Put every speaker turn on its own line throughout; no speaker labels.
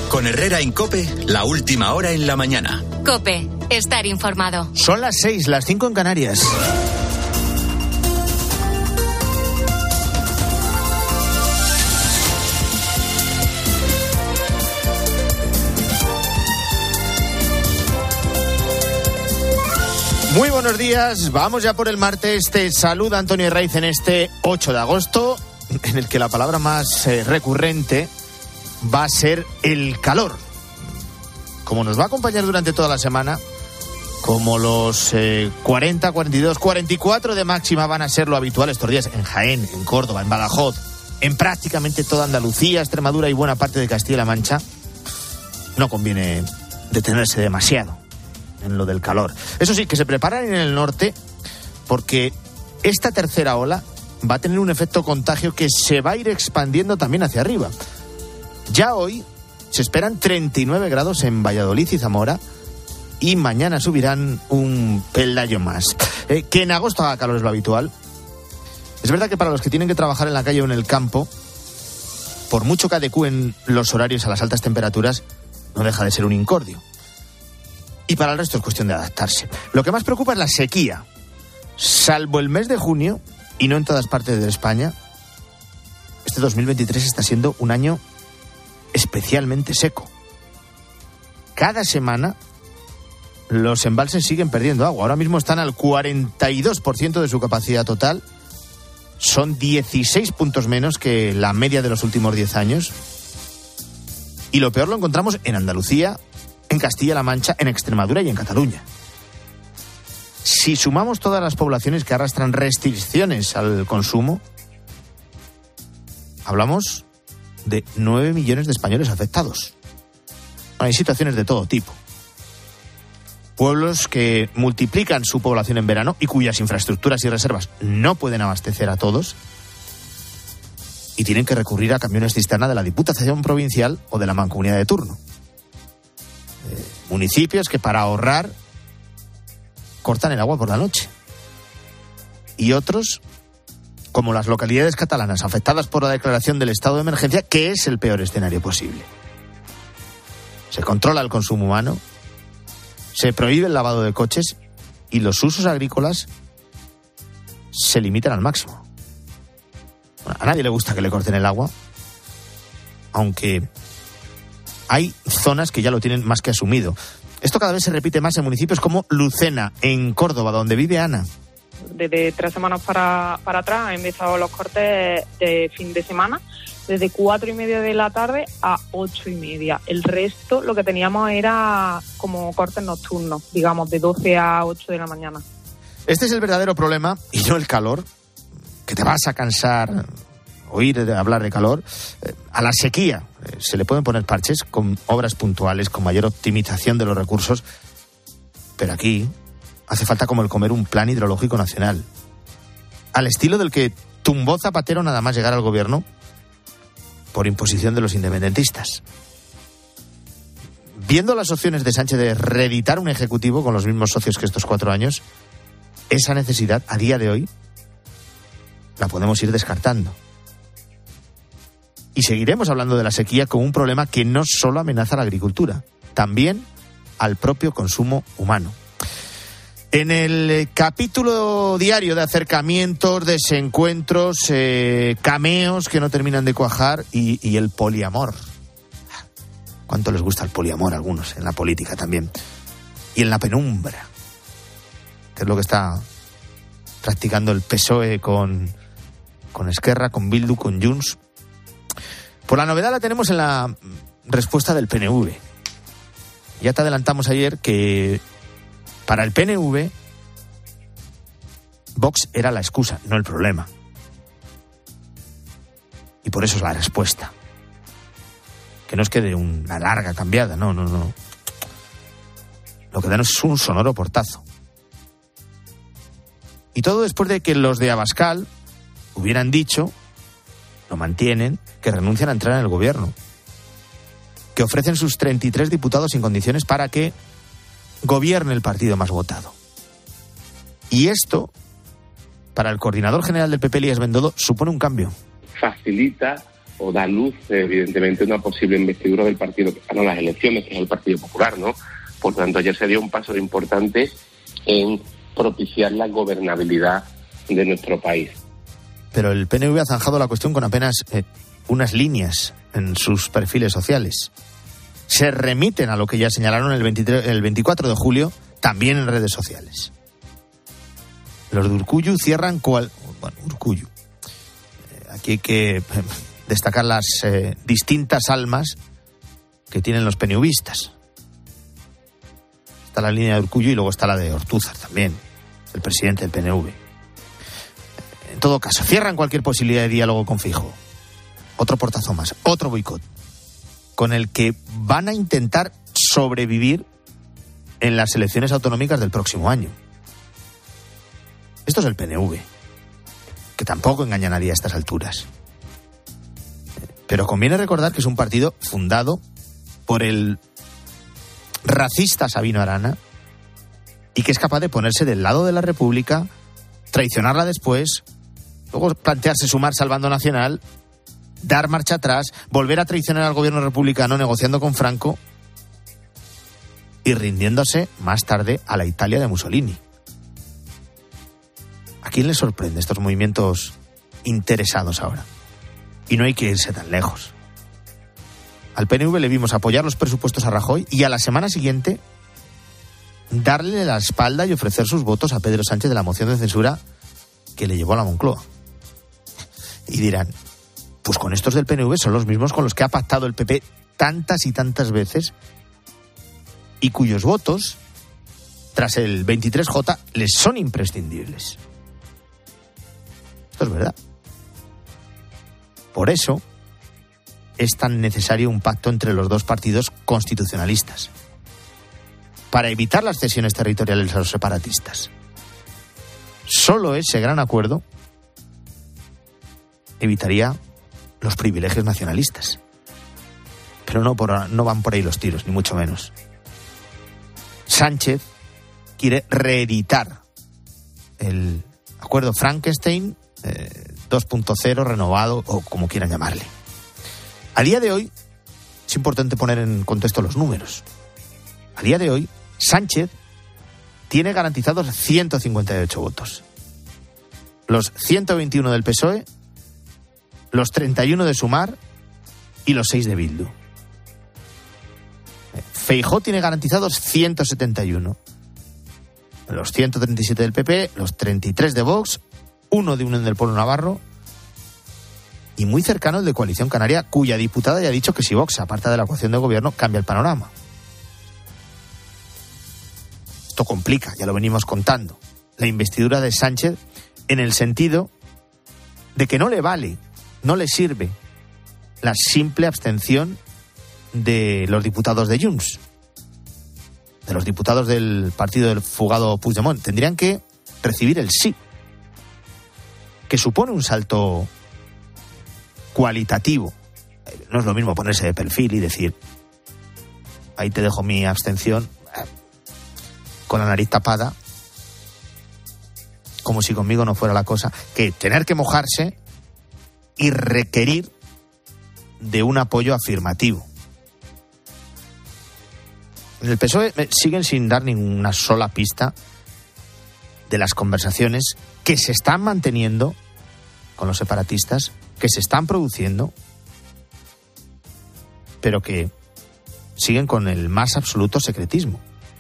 Con Herrera en COPE, la última hora en la mañana.
COPE, estar informado.
Son las 6, las 5 en Canarias. Muy buenos días, vamos ya por el martes. Te saluda Antonio Herraiz en este 8 de agosto, en el que la palabra más recurrente va a ser el calor. Como nos va a acompañar durante toda la semana, como los 40, 42, 44 de máxima van a ser lo habitual estos días en Jaén, en Córdoba, en Badajoz, en prácticamente toda Andalucía, Extremadura y buena parte de Castilla-La Mancha, no conviene detenerse demasiado en lo del calor. Eso sí, que se preparan en el norte, porque esta tercera ola va a tener un efecto contagio que se va a ir expandiendo también hacia arriba. Ya hoy se esperan 39 grados en Valladolid y Zamora, y mañana subirán un peldaño más. Que en agosto haga calor es lo habitual. Es verdad que para los que tienen que trabajar en la calle o en el campo, por mucho que adecúen los horarios a las altas temperaturas, no deja de ser un incordio. Y para el resto es cuestión de adaptarse. Lo que más preocupa es la sequía. Salvo el mes de junio, y no en todas partes de España, este 2023 está siendo un año especialmente seco. Cada semana los embalses siguen perdiendo agua. Ahora mismo están al 42% de su capacidad total. Son 16 puntos menos que la media de los últimos 10 años. Y lo peor lo encontramos en Andalucía, en Castilla-La Mancha, en Extremadura y en Cataluña. Si sumamos todas las poblaciones que arrastran restricciones al consumo, hablamos de 9 millones de españoles afectados. Hay situaciones de todo tipo. Pueblos que multiplican su población en verano y cuyas infraestructuras y reservas no pueden abastecer a todos y tienen que recurrir a camiones cisterna de la Diputación Provincial o de la Mancomunidad de turno. Municipios que para ahorrar cortan el agua por la noche. Y otros, como las localidades catalanas afectadas por la declaración del estado de emergencia, que es el peor escenario posible. Se controla el consumo humano, se prohíbe el lavado de coches y los usos agrícolas se limitan al máximo. Bueno, a nadie le gusta que le corten el agua, aunque hay zonas que ya lo tienen más que asumido. Esto cada vez se repite más en municipios como Lucena, en Córdoba, donde vive Ana.
Desde 3 semanas para atrás han empezado los cortes de fin de semana, desde 4:30 de la tarde a 8:30. El resto lo que teníamos era como cortes nocturnos, digamos, de 12 a 8 de la mañana.
Este es el verdadero problema, y no el calor, que te vas a cansar oír hablar de calor. A la sequía se le pueden poner parches con obras puntuales, con mayor optimización de los recursos, pero aquí hace falta como el comer un plan hidrológico nacional, al estilo del que tumbó Zapatero nada más llegar al gobierno por imposición de los independentistas. Viendo las opciones de Sánchez de reeditar un ejecutivo con los mismos socios que estos 4 años, esa necesidad a día de hoy la podemos ir descartando. Y seguiremos hablando de la sequía como un problema que no solo amenaza a la agricultura, también al propio consumo humano. En el capítulo diario de acercamientos, desencuentros, cameos que no terminan de cuajar y el poliamor. ¿Cuánto les gusta el poliamor a algunos? En la política también. Y en la penumbra, que es lo que está practicando el PSOE con Esquerra, con Bildu, con Junts. Pues la novedad la tenemos en la respuesta del PNV. Ya te adelantamos ayer que para el PNV Vox era la excusa, no el problema. Y por eso es la respuesta. Que no es que de una larga cambiada, no. Lo que dan es un sonoro portazo. Y todo después de que los de Abascal hubieran dicho, lo mantienen, que renuncian a entrar en el gobierno, que ofrecen sus 33 diputados sin condiciones para que gobierne el partido más votado. Y esto, para el coordinador general del PP, Elías Bendodo, supone un cambio.
Facilita o da luz, evidentemente, una posible investidura del partido que ganó las elecciones, que es el Partido Popular, ¿no? Por tanto, ayer se dio un paso importante en propiciar la gobernabilidad de nuestro país.
Pero el PNV ha zanjado la cuestión con apenas unas líneas en sus perfiles sociales. Se remiten a lo que ya señalaron el 24 de julio, también en redes sociales. Los de Urkullu cierran Urkullu. Aquí hay que destacar las distintas almas que tienen los PNVistas. Está la línea de Urkullu y luego está la de Ortúzar también, el presidente del PNV. En todo caso, cierran cualquier posibilidad de diálogo con Feijóo. Otro portazo más, otro boicot, con el que van a intentar sobrevivir en las elecciones autonómicas del próximo año. Esto es el PNV, que tampoco engaña a nadie a estas alturas. Pero conviene recordar que es un partido fundado por el racista Sabino Arana y que es capaz de ponerse del lado de la República, traicionarla después, luego plantearse sumarse al bando nacional, dar marcha atrás, volver a traicionar al gobierno republicano negociando con Franco y rindiéndose más tarde a la Italia de Mussolini. ¿A quién le sorprende estos movimientos interesados ahora? Y no hay que irse tan lejos. Al PNV le vimos apoyar los presupuestos a Rajoy y a la semana siguiente darle la espalda y ofrecer sus votos a Pedro Sánchez de la moción de censura que le llevó a la Moncloa. Y dirán, pues con estos del PNV son los mismos con los que ha pactado el PP tantas y tantas veces y cuyos votos, tras el 23J, les son imprescindibles. Esto es verdad. Por eso es tan necesario un pacto entre los dos partidos constitucionalistas, para evitar las cesiones territoriales a los separatistas. Solo ese gran acuerdo evitaría los privilegios nacionalistas. Pero no van por ahí los tiros, ni mucho menos. Sánchez quiere reeditar el acuerdo Frankenstein 2.0 renovado, o como quieran llamarle. A día de hoy, es importante poner en contexto los números. A día de hoy, Sánchez tiene garantizados 158 votos. Los 121 del PSOE, los 31 de Sumar y los 6 de Bildu. Feijóo tiene garantizados 171. Los 137 del PP, los 33 de Vox, uno de Unión del Pueblo Navarro y muy cercano el de Coalición Canaria, cuya diputada ya ha dicho que si Vox se aparta de la coalición de gobierno cambia el panorama. Esto complica, ya lo venimos contando, la investidura de Sánchez en el sentido de que no le vale, no le sirve la simple abstención de los diputados de Junts, de los diputados del partido del fugado Puigdemont. Tendrían que recibir el sí, que supone un salto cualitativo. No es lo mismo ponerse de perfil y decir, ahí te dejo mi abstención con la nariz tapada, como si conmigo no fuera la cosa, que tener que mojarse y requerir de un apoyo afirmativo. En el PSOE siguen sin dar ninguna sola pista de las conversaciones que se están manteniendo con los separatistas, que se están produciendo, pero que siguen con el más absoluto secretismo.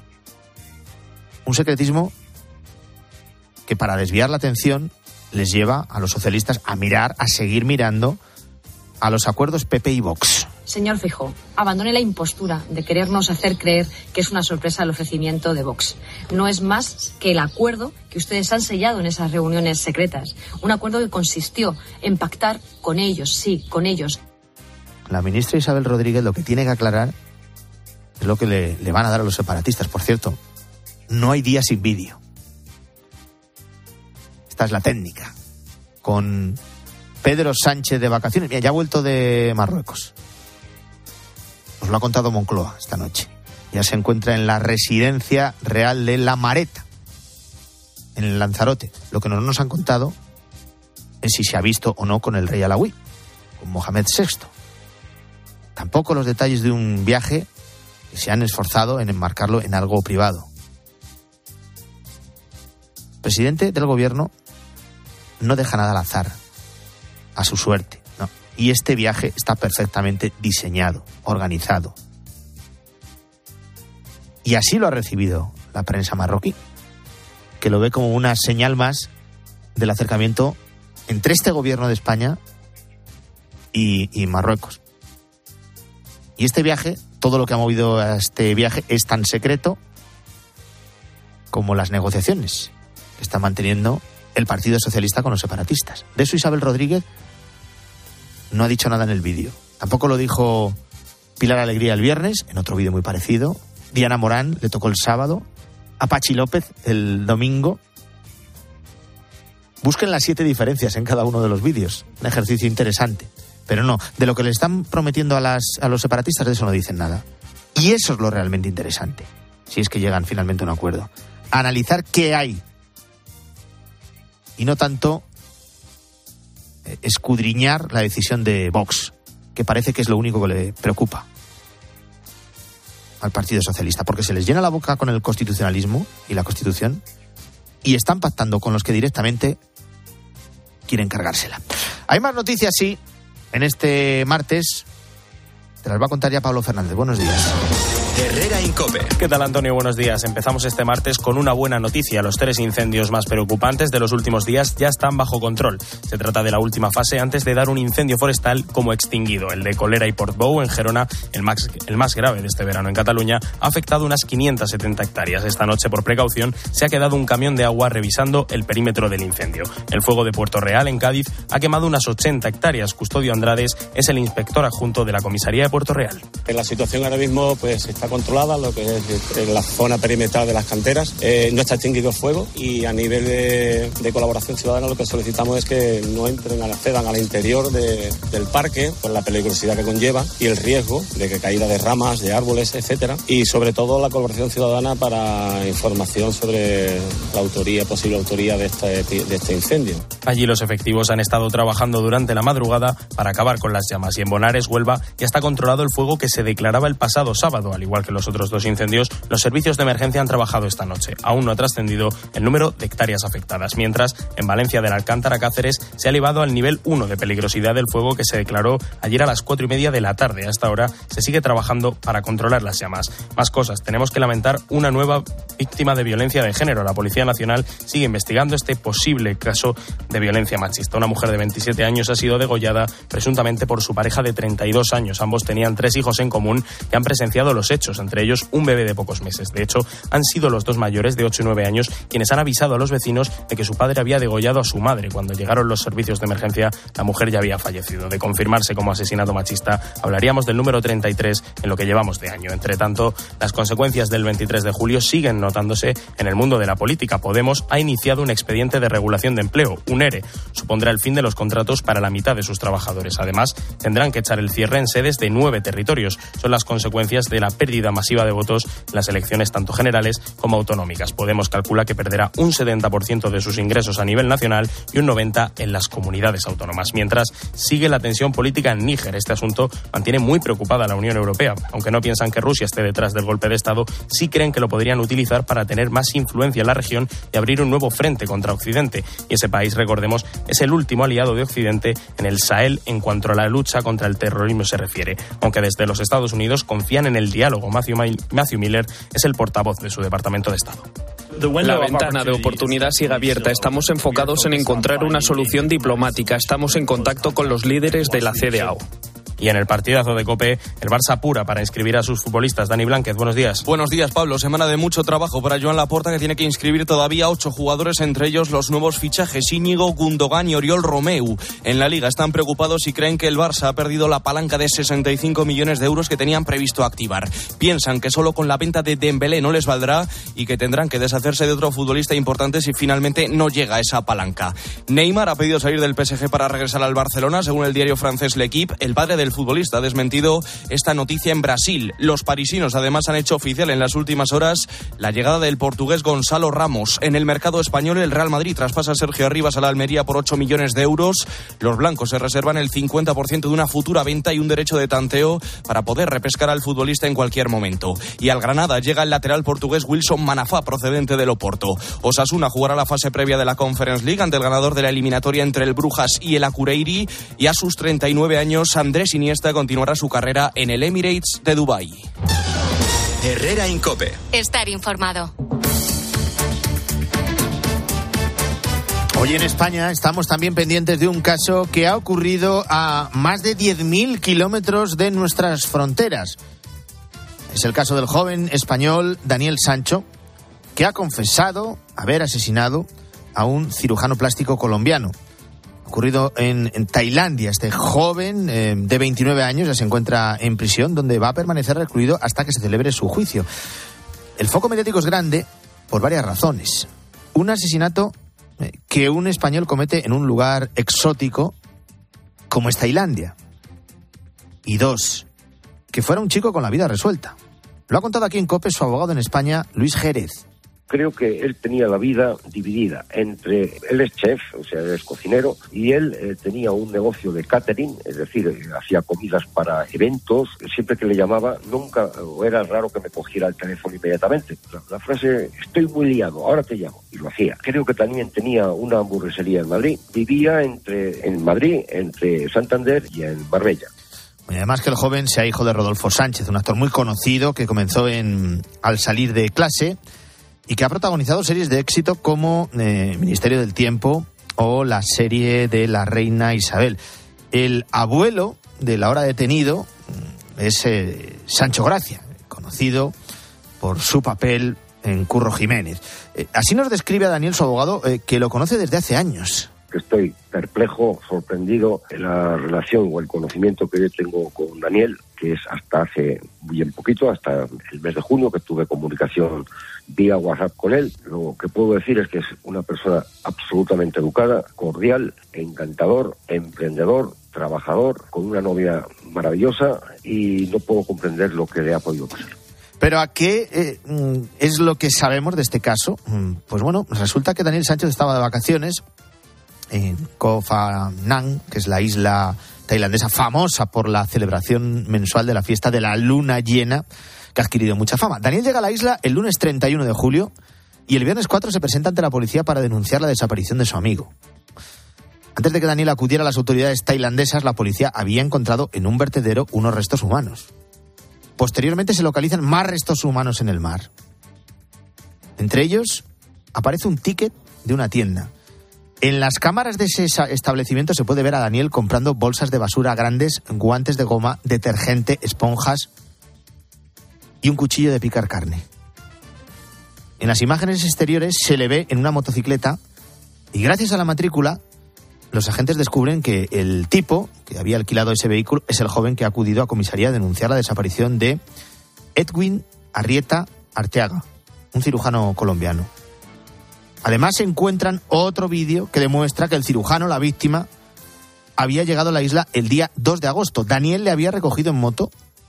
Un secretismo que, para desviar la atención, les lleva a los socialistas a seguir mirando a los acuerdos PP y Vox.
Señor Feijóo, abandone la impostura de querernos hacer creer que es una sorpresa el ofrecimiento de Vox. No es más que el acuerdo que ustedes han sellado en esas reuniones secretas. Un acuerdo que consistió en pactar con ellos, sí, con ellos.
La ministra Isabel Rodríguez lo que tiene que aclarar es lo que le van a dar a los separatistas. Por cierto, no hay día sin vídeo. Esta es la técnica. Con Pedro Sánchez de vacaciones. Mira, ya ha vuelto de Marruecos. Nos lo ha contado Moncloa esta noche. Ya se encuentra en la residencia real de La Mareta, en el Lanzarote. Lo que no nos han contado es si se ha visto o no con el rey Alawi, con Mohamed VI. Tampoco los detalles de un viaje que se han esforzado en enmarcarlo en algo privado. El presidente del gobierno no deja nada al azar, a su suerte, ¿no? Y este viaje está perfectamente diseñado, organizado. Y así lo ha recibido la prensa marroquí, que lo ve como una señal más del acercamiento entre este gobierno de España y Marruecos. Y este viaje, todo lo que ha movido a este viaje es tan secreto como las negociaciones que está manteniendo el Partido Socialista con los separatistas. De eso Isabel Rodríguez no ha dicho nada en el vídeo. Tampoco lo dijo Pilar Alegría el viernes, en otro vídeo muy parecido. Diana Morán le tocó el sábado. A Pachi López el domingo. Busquen las 7 diferencias en cada uno de los vídeos. Un ejercicio interesante. Pero no, de lo que le están prometiendo a los separatistas, de eso no dicen nada. Y eso es lo realmente interesante, si es que llegan finalmente a un acuerdo. Analizar qué hay. Y no tanto escudriñar la decisión de Vox, que parece que es lo único que le preocupa al Partido Socialista, porque se les llena la boca con el constitucionalismo y la Constitución y están pactando con los que directamente quieren cargársela. Hay más noticias, sí, en este martes. Te las va a contar ya Pablo Fernández. Buenos días.
Herrera Incope.
¿Qué tal, Antonio? Buenos días. Empezamos este martes con una buena noticia. Los 3 incendios más preocupantes de los últimos días ya están bajo control. Se trata de la última fase antes de dar un incendio forestal como extinguido. El de Colera y Portbou, en Gerona, el más grave de este verano en Cataluña, ha afectado unas 570 hectáreas. Esta noche, por precaución, se ha quedado un camión de agua revisando el perímetro del incendio. El fuego de Puerto Real, en Cádiz, ha quemado unas 80 hectáreas. Custodio Andrades es el inspector adjunto de la comisaría de Puerto Real.
La situación ahora mismo pues está controlada, lo que es en la zona perimetral de las canteras. No está extinguido el fuego y a nivel de colaboración ciudadana lo que solicitamos es que no accedan al interior del parque por la peligrosidad que conlleva y el riesgo de que caída de ramas, de árboles, etcétera. Y sobre todo la colaboración ciudadana para información sobre la posible autoría de este incendio.
Allí los efectivos han estado trabajando durante la madrugada para acabar con las llamas y en Bonares, Huelva, ya está controlado el fuego que se declaraba el pasado sábado. Al igual que los otros 2 incendios, los servicios de emergencia han trabajado esta noche. Aún no ha trascendido el número de hectáreas afectadas, mientras en Valencia del Alcántara, Cáceres, se ha elevado al nivel 1 de peligrosidad del fuego que se declaró ayer a las 4:30 de la tarde. Hasta ahora se sigue trabajando para controlar las llamas. Más cosas. Tenemos que lamentar una nueva víctima de violencia de género. La Policía Nacional sigue investigando este posible caso de violencia machista. Una mujer de 27 años ha sido degollada presuntamente por su pareja de 32 años. Ambos tenían 3 hijos en común que han presenciado los hechos, entre ellos un bebé de pocos meses. De hecho, han sido los 2 mayores de 8 y 9 años quienes han avisado a los vecinos de que su padre había degollado a su madre. Cuando llegaron los servicios de emergencia, la mujer ya había fallecido. De confirmarse como asesinato machista, hablaríamos del número 33 en lo que llevamos de año. Entre tanto, las consecuencias del 23 de julio siguen notándose en el mundo de la política. Podemos ha iniciado un expediente de regulación de empleo, un ERE. Supondrá el fin de los contratos para la mitad de sus trabajadores. Además, tendrán que echar el cierre en sedes de 9 territorios. Son las consecuencias de la pérdida masiva de votos en las elecciones tanto generales como autonómicas. Podemos calcula que perderá un 70% de sus ingresos a nivel nacional y un 90% en las comunidades autónomas. Mientras sigue la tensión política en Níger. Este asunto mantiene muy preocupada a la Unión Europea. Aunque no piensan que Rusia esté detrás del golpe de Estado, sí creen que lo podrían utilizar para tener más influencia en la región y abrir un nuevo frente contra Occidente. Y ese país, recordemos, es el último aliado de Occidente en el Sahel en cuanto a la lucha contra el terrorismo se refiere. Aunque desde los Estados Unidos confían en el diálogo. Matthew Miller es el portavoz de su Departamento de Estado.
La ventana de oportunidad sigue abierta. Estamos enfocados en encontrar una solución diplomática. Estamos en contacto con los líderes de la CDAO.
Y en el partidazo de COPE, el Barça apura para inscribir a sus futbolistas. Dani Blánquez, buenos días.
Buenos días, Pablo. Semana de mucho trabajo para Joan Laporta, que tiene que inscribir todavía 8 jugadores, entre ellos los nuevos fichajes Íñigo, Gundogan y Oriol Romeu. En la Liga están preocupados y creen que el Barça ha perdido la palanca de 65 millones de euros que tenían previsto activar. Piensan que solo con la venta de Dembélé no les valdrá y que tendrán que deshacerse de otro futbolista importante si finalmente no llega esa palanca. Neymar ha pedido salir del PSG para regresar al Barcelona. Según el diario francés L'Équipe, el padre del futbolista ha desmentido esta noticia en Brasil. Los parisinos además han hecho oficial en las últimas horas la llegada del portugués Gonzalo Ramos. En el mercado español, el Real Madrid traspasa a Sergio Arribas a la Almería por 8 millones de euros. Los blancos se reservan el 50% de una futura venta y un derecho de tanteo para poder repescar al futbolista en cualquier momento. Y al Granada llega el lateral portugués Wilson Manafá, procedente del Oporto. Osasuna jugará la fase previa de la Conference League ante el ganador de la eliminatoria entre el Brujas y el Akureyri, y a sus 39 años Andrés Iniesta continuará su carrera en el Emirates de Dubái.
Herrera Incope.
Estar informado.
Hoy en España estamos también pendientes de un caso que ha ocurrido a más de 10.000 kilómetros de nuestras fronteras. Es el caso del joven español Daniel Sancho, que ha confesado haber asesinado a un cirujano plástico colombiano. Ocurrido en Tailandia. Este joven de 29 años ya se encuentra en prisión, donde va a permanecer recluido hasta que se celebre su juicio. El foco mediático es grande por varias razones. Un asesinato que un español comete en un lugar exótico como es Tailandia. Y dos, que fuera un chico con la vida resuelta. Lo ha contado aquí en COPE su abogado en España, Luis Jerez.
Creo que él tenía la vida dividida entre, él es chef, o sea, él es cocinero, y él tenía un negocio de catering, es decir, hacía comidas para eventos. Siempre que le llamaba, nunca, o era raro que me cogiera el teléfono inmediatamente. La frase, estoy muy liado, ahora te llamo, y lo hacía. Creo que también tenía una hamburguesería en Madrid. Vivía en Madrid, entre Santander y en Marbella.
Y además que el joven sea hijo de Rodolfo Sánchez, un actor muy conocido que comenzó al salir de clase y que ha protagonizado series de éxito como Ministerio del Tiempo o la serie de la Reina Isabel. El abuelo del ahora detenido es Sancho Gracia, conocido por su papel en Curro Jiménez. Así nos describe a Daniel, su abogado, que lo conoce desde hace años.
Estoy perplejo, sorprendido en la relación o el conocimiento que yo tengo con Daniel, que es hasta hace bien poquito, hasta el mes de junio, que tuve comunicación vía WhatsApp con él. Lo que puedo decir es que es una persona absolutamente educada, cordial, encantador, emprendedor, trabajador, con una novia maravillosa, y no puedo comprender lo que le ha podido pasar.
¿Pero a qué es lo que sabemos de este caso? Pues bueno, resulta que Daniel Sánchez estaba de vacaciones en Koh Phangan, que es la isla tailandesa famosa por la celebración mensual de la fiesta de la luna llena, que ha adquirido mucha fama. Daniel llega a la isla el lunes 31 de julio y el viernes 4 se presenta ante la policía para denunciar la desaparición de su amigo. Antes de que Daniel acudiera a las autoridades tailandesas, la policía había encontrado en un vertedero unos restos humanos. Posteriormente se localizan más restos humanos en el mar. Entre ellos aparece un ticket de una tienda. En las cámaras de ese establecimiento se puede ver a Daniel comprando bolsas de basura grandes, guantes de goma, detergente, esponjas y un cuchillo de picar carne. En las imágenes exteriores se le ve en una motocicleta y gracias a la matrícula los agentes descubren que el tipo que había alquilado ese vehículo es el joven que ha acudido a comisaría a denunciar la desaparición de Edwin Arrieta Arteaga, un cirujano colombiano. Además se encuentran otro vídeo que demuestra que el cirujano, la víctima, había llegado a la isla el día 2 de agosto. Daniel le había recogido en moto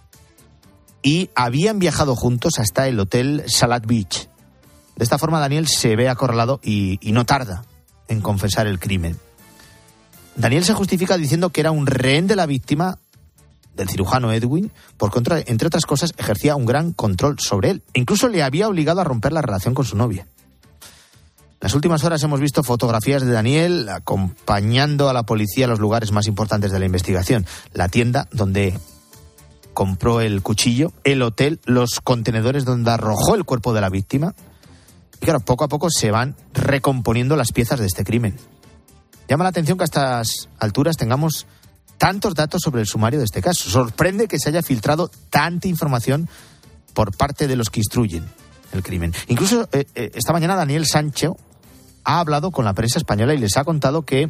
y habían viajado juntos hasta el hotel Salat Beach. De esta forma Daniel se ve acorralado y no tarda en confesar el crimen. Daniel se justifica diciendo que era un rehén de la víctima, del cirujano Edwin, por contra, entre otras cosas, ejercía un gran control sobre él. Incluso le había obligado a romper la relación con su novia. En las últimas horas hemos visto fotografías de Daniel acompañando a la policía a los lugares más importantes de la investigación. La tienda donde compró el cuchillo, el hotel, los contenedores donde arrojó el cuerpo de la víctima. Y claro, poco a poco se van recomponiendo las piezas de este crimen. Llama la atención que a estas alturas tengamos tantos datos sobre el sumario de este caso. Sorprende que se haya filtrado tanta información por parte de los que instruyen el crimen. Incluso esta mañana Daniel Sancho ha hablado con la prensa española y les ha contado que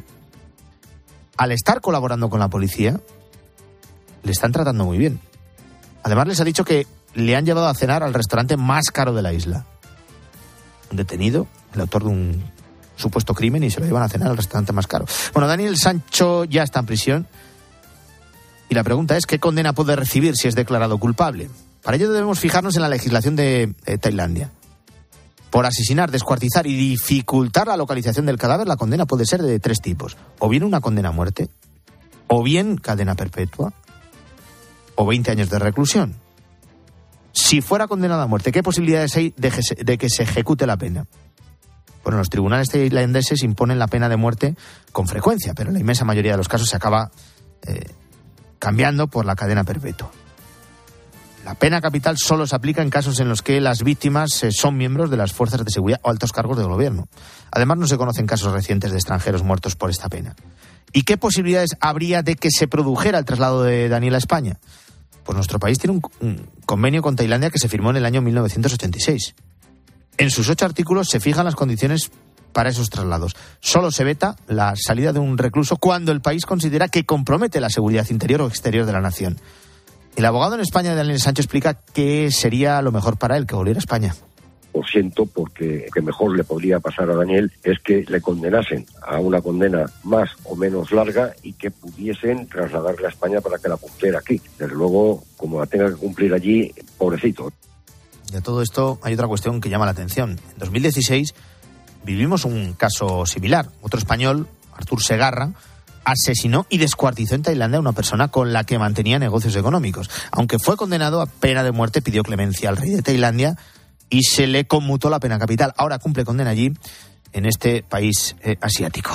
al estar colaborando con la policía le están tratando muy bien. Además les ha dicho que le han llevado a cenar al restaurante más caro de la isla. Un detenido, el autor de un supuesto crimen, y se lo llevan a cenar al restaurante más caro. Bueno, Daniel Sancho ya está en prisión Y la pregunta es, ¿qué condena puede recibir si es declarado culpable? Para ello debemos fijarnos en la legislación de Tailandia. Por asesinar, descuartizar y dificultar la localización del cadáver, la condena puede ser de 3 tipos. O bien una condena a muerte, o bien cadena perpetua, o 20 años de reclusión. Si fuera condenado a muerte, ¿qué posibilidades hay de que se ejecute la pena? Bueno, los tribunales tailandeses imponen la pena de muerte con frecuencia, pero en la inmensa mayoría de los casos se acaba cambiando por la cadena perpetua. La pena capital solo se aplica en casos en los que las víctimas son miembros de las fuerzas de seguridad o altos cargos del gobierno. Además, no se conocen casos recientes de extranjeros muertos por esta pena. ¿Y qué posibilidades habría de que se produjera el traslado de Daniel a España? Pues nuestro país tiene un convenio con Tailandia que se firmó en el año 1986. En sus 8 artículos se fijan las condiciones para esos traslados. Solo se veta la salida de un recluso cuando el país considera que compromete la seguridad interior o exterior de la nación. El abogado en España, Daniel Sancho, explica qué sería lo mejor para él, que volviera a España.
Lo siento, porque lo que mejor le podría pasar a Daniel es que le condenasen a una condena más o menos larga y que pudiesen trasladarle a España para que la cumpliera aquí. Desde luego, como la tenga que cumplir allí, pobrecito.
Y a todo esto hay otra cuestión que llama la atención. En 2016 vivimos un caso similar. Otro español, Artur Segarra, asesinó y descuartizó en Tailandia a una persona con la que mantenía negocios económicos. Aunque fue condenado a pena de muerte, pidió clemencia al rey de Tailandia y se le conmutó la pena capital. Ahora cumple condena allí, en este país asiático.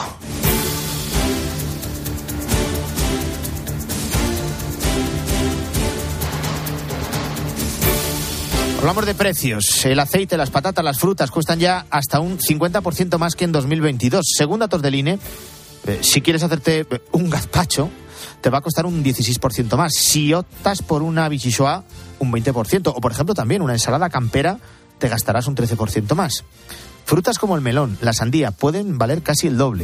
Hablamos de precios. El aceite, las patatas, las frutas cuestan ya hasta un 50% más que en 2022. Según datos del INE, si quieres hacerte un gazpacho, te va a costar un 16% más. Si optas por una bichichoa, un 20%. O, por ejemplo, también una ensalada campera, te gastarás un 13% más. Frutas como el melón, la sandía, pueden valer casi el doble.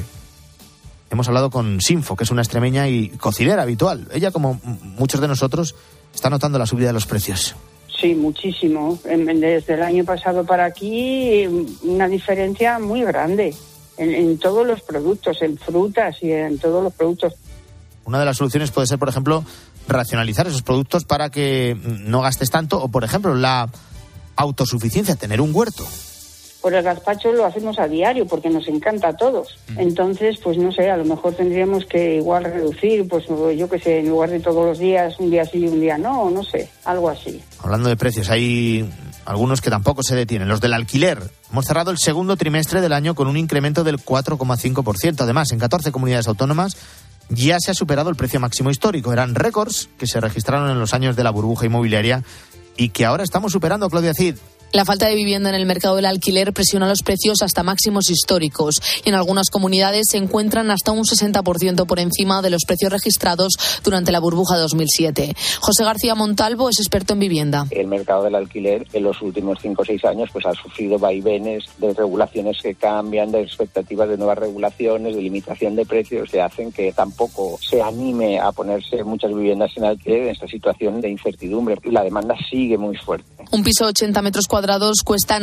Hemos hablado con Sinfo, que es una extremeña y cocinera habitual. Ella, como muchos de nosotros, está notando la subida de los precios.
Sí, muchísimo. Desde el año pasado para aquí, una diferencia muy grande. En todos los productos, en frutas y en todos los productos.
Una de las soluciones puede ser, por ejemplo, racionalizar esos productos para que no gastes tanto, o, por ejemplo, la autosuficiencia, tener un huerto.
Pues el gazpacho lo hacemos a diario porque nos encanta a todos. Entonces, pues no sé, a lo mejor tendríamos que igual reducir, pues yo qué sé, en lugar de todos los días, un día sí y un día no sé, algo así.
Hablando de precios, hay algunos que tampoco se detienen. Los del alquiler. Hemos cerrado el segundo trimestre del año con un incremento del 4,5%. Además, en 14 comunidades autónomas ya se ha superado el precio máximo histórico. Eran récords que se registraron en los años de la burbuja inmobiliaria y que ahora estamos superando, Claudia Cid.
La falta de vivienda en el mercado del alquiler presiona los precios hasta máximos históricos. En algunas comunidades se encuentran hasta un 60% por encima de los precios registrados durante la burbuja 2007. José García Montalvo es experto en vivienda.
El mercado del alquiler en los últimos 5 o 6 años pues ha sufrido vaivenes de regulaciones que cambian, de expectativas de nuevas regulaciones, de limitación de precios, que hacen que tampoco se anime a ponerse muchas viviendas en alquiler en esta situación de incertidumbre. La demanda sigue muy fuerte.
Un piso de 80 metros cuadrados cuesta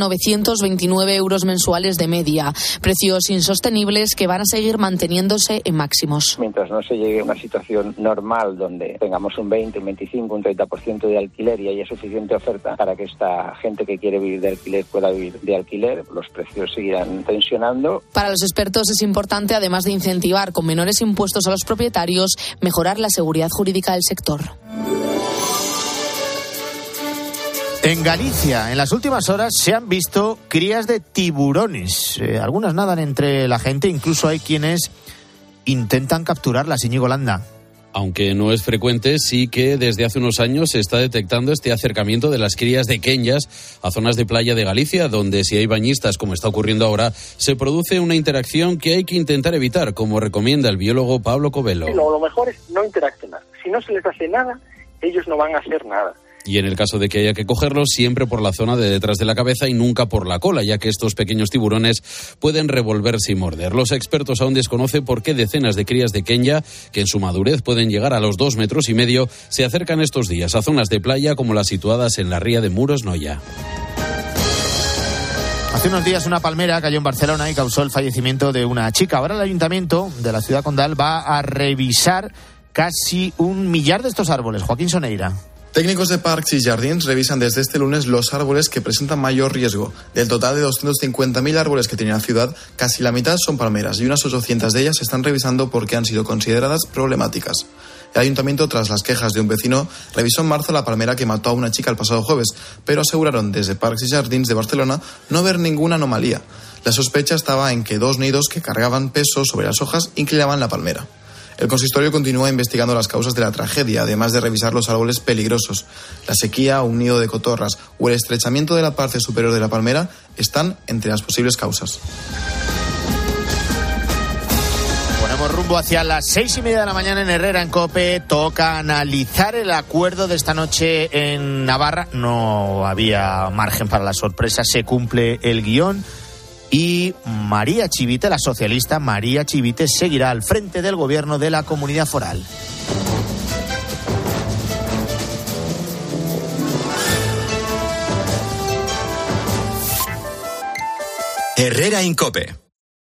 929 euros mensuales de media. Precios insostenibles que van a seguir manteniéndose en máximos.
Mientras no se llegue a una situación normal donde tengamos un 20, un 25, un 30% de alquiler y haya suficiente oferta para que esta gente que quiere vivir de alquiler pueda vivir de alquiler, los precios seguirán tensionando.
Para los expertos es importante, además de incentivar con menores impuestos a los propietarios, mejorar la seguridad jurídica del sector.
En Galicia, en las últimas horas, se han visto crías de tiburones. Algunas nadan entre la gente, incluso hay quienes intentan capturarlas, Íñigo Landa.
Aunque no es frecuente, sí que desde hace unos años se está detectando este acercamiento de las crías de quenyas a zonas de playa de Galicia, donde si hay bañistas, como está ocurriendo ahora, se produce una interacción que hay que intentar evitar, como recomienda el biólogo Pablo Covelo.
Lo mejor es no interaccionar. Si no se les hace nada, ellos no van a hacer nada.
Y en el caso de que haya que cogerlos, siempre por la zona de detrás de la cabeza y nunca por la cola, ya que estos pequeños tiburones pueden revolverse y morder. Los expertos aún desconocen por qué decenas de crías de kenya, que en su madurez pueden llegar a los 2,5 metros, se acercan estos días a zonas de playa como las situadas en la ría de Muros Noia.
Hace unos días una palmera cayó en Barcelona y causó el fallecimiento de una chica. Ahora el ayuntamiento de la ciudad condal va a revisar casi 1 millar de estos árboles. Joaquín Soneira.
Técnicos de Parcs y Jardins revisan desde este lunes los árboles que presentan mayor riesgo. Del total de 250.000 árboles que tiene la ciudad, casi la mitad son palmeras y unas 800 de ellas se están revisando porque han sido consideradas problemáticas. El ayuntamiento, tras las quejas de un vecino, revisó en marzo la palmera que mató a una chica el pasado jueves, pero aseguraron desde Parcs y Jardins de Barcelona no ver ninguna anomalía. La sospecha estaba en que 2 nidos que cargaban peso sobre las hojas inclinaban la palmera. El consistorio continúa investigando las causas de la tragedia, además de revisar los árboles peligrosos. La sequía, un nido de cotorras o el estrechamiento de la parte superior de la palmera están entre las posibles causas.
Ponemos rumbo hacia las 6:30 de la mañana en Herrera, en COPE. Toca analizar el acuerdo de esta noche en Navarra. No había margen para la sorpresa, se cumple el guión. Y María Chivite, la socialista María Chivite, seguirá al frente del gobierno de la comunidad foral.
Herrera en COPE.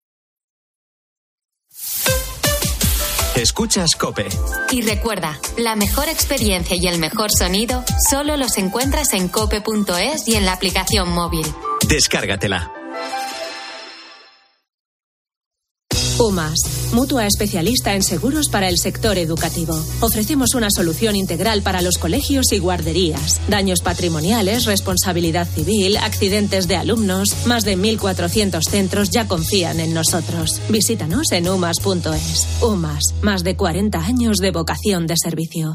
Escuchas COPE.
Y recuerda, la mejor experiencia y el mejor sonido solo los encuentras en cope.es y en la aplicación móvil.
Descárgatela.
UMAS, mutua especialista en seguros para el sector educativo. Ofrecemos una solución integral para los colegios y guarderías. Daños patrimoniales, responsabilidad civil, accidentes de alumnos. Más de 1.400 centros ya confían en nosotros. Visítanos en umas.es. UMAS, más de 40 años de vocación de servicio.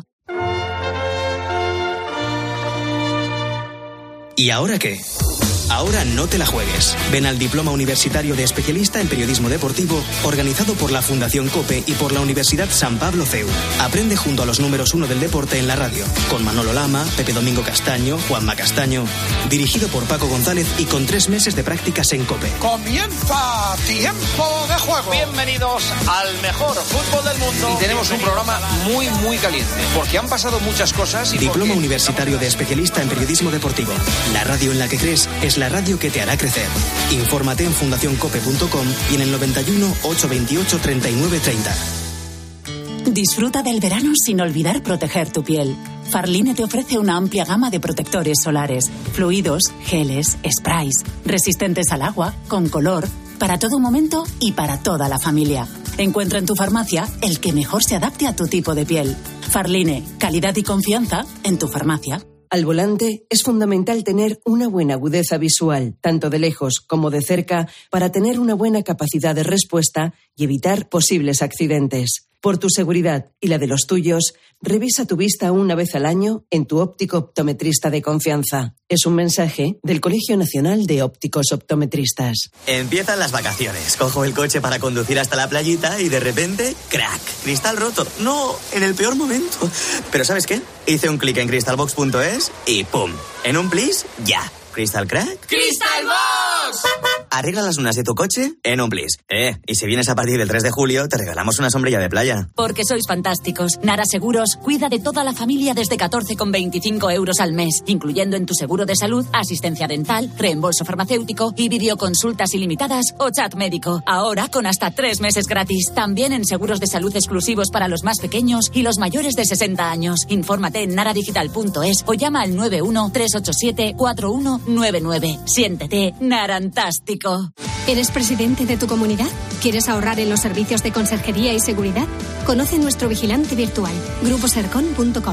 ¿Y ahora qué? Ahora no te la juegues. Ven al Diploma Universitario de Especialista en Periodismo Deportivo, organizado por la Fundación COPE y por la Universidad San Pablo CEU. Aprende junto a los números 1 del deporte en la radio, con Manolo Lama, Pepe Domingo Castaño, Juanma Castaño. Dirigido por Paco González y con 3 meses de prácticas en COPE.
¡Comienza Tiempo de Juego! Bienvenidos al mejor fútbol del mundo. Y tenemos un programa muy caliente, porque han pasado muchas cosas. Y
Diploma Universitario de Especialista en Periodismo Deportivo. La radio en la que crees es la radio que te hará crecer. Infórmate en fundacioncope.com y en el 91 828 3930.
Disfruta del verano sin olvidar proteger tu piel. Farline te ofrece una amplia gama de protectores solares, fluidos, geles, sprays, resistentes al agua, con color, para todo momento y para toda la familia. Encuentra en tu farmacia el que mejor se adapte a tu tipo de piel. Farline, calidad y confianza en tu farmacia.
Al volante es fundamental tener una buena agudeza visual, tanto de lejos como de cerca, para tener una buena capacidad de respuesta y evitar posibles accidentes. Por tu seguridad y la de los tuyos, revisa tu vista una vez al año en tu óptico optometrista de confianza. Es un mensaje del Colegio Nacional de Ópticos Optometristas.
Empiezan las vacaciones. Cojo el coche para conducir hasta la playita y de repente, ¡crack! Cristal roto. No, en el peor momento. Pero ¿sabes qué? Hice un clic en crystalbox.es y ¡pum! En un plis, ya. ¿Crystal Crack?
¡Crystal Box!
Arregla las lunas de tu coche en un plis. Y si vienes a partir del 3 de julio, te regalamos una sombrilla de playa.
Porque sois fantásticos. Nara Seguros cuida de toda la familia desde 14,25 euros al mes, incluyendo en tu seguro de salud, asistencia dental, reembolso farmacéutico y videoconsultas ilimitadas o chat médico. Ahora con hasta 3 meses gratis. También en seguros de salud exclusivos para los más pequeños y los mayores de 60 años. Infórmate en naradigital.es o llama al 91 387 4199. Siéntete narantástico.
¿Eres presidente de tu comunidad? ¿Quieres ahorrar en los servicios de conserjería y seguridad? Conoce nuestro vigilante virtual, gruposercon.com,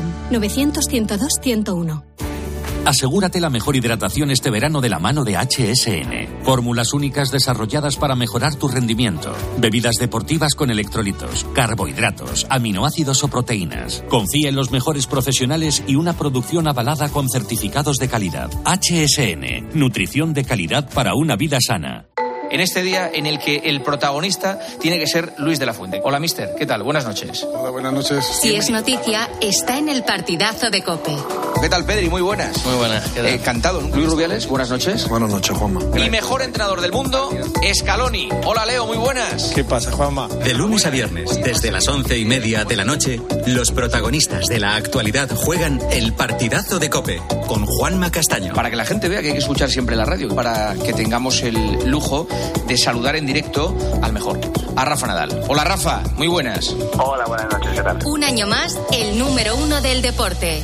900-102-101.
Asegúrate la mejor hidratación este verano de la mano de HSN. Fórmulas únicas desarrolladas para mejorar tu rendimiento. Bebidas deportivas con electrolitos, carbohidratos, aminoácidos o proteínas. Confía en los mejores profesionales y una producción avalada con certificados de calidad. HSN, nutrición de calidad para una vida sana.
En este día en el que el protagonista tiene que ser Luis de la Fuente. Hola, mister. ¿Qué tal? Buenas noches.
Hola, buenas noches.
Si es noticia, está en el partidazo de COPE.
¿Qué tal, Pedri? Muy buenas.
Muy buenas.
Cantado, ¿no? Luis Rubiales, buenas noches.
Buenas noches, Juanma.
Y mejor entrenador del mundo, Scaloni. Hola, Leo, muy buenas.
¿Qué pasa, Juanma?
De lunes a viernes, desde las 11:30 de la noche, los protagonistas de la actualidad juegan el partidazo de COPE con Juanma Castaño.
Para que la gente vea que hay que escuchar siempre la radio, para que tengamos el lujo de saludar en directo al mejor. a Rafa Nadal. Hola Rafa, muy buenas.
Hola, buenas noches, ¿qué tal?
Un año más, el número 1 del deporte.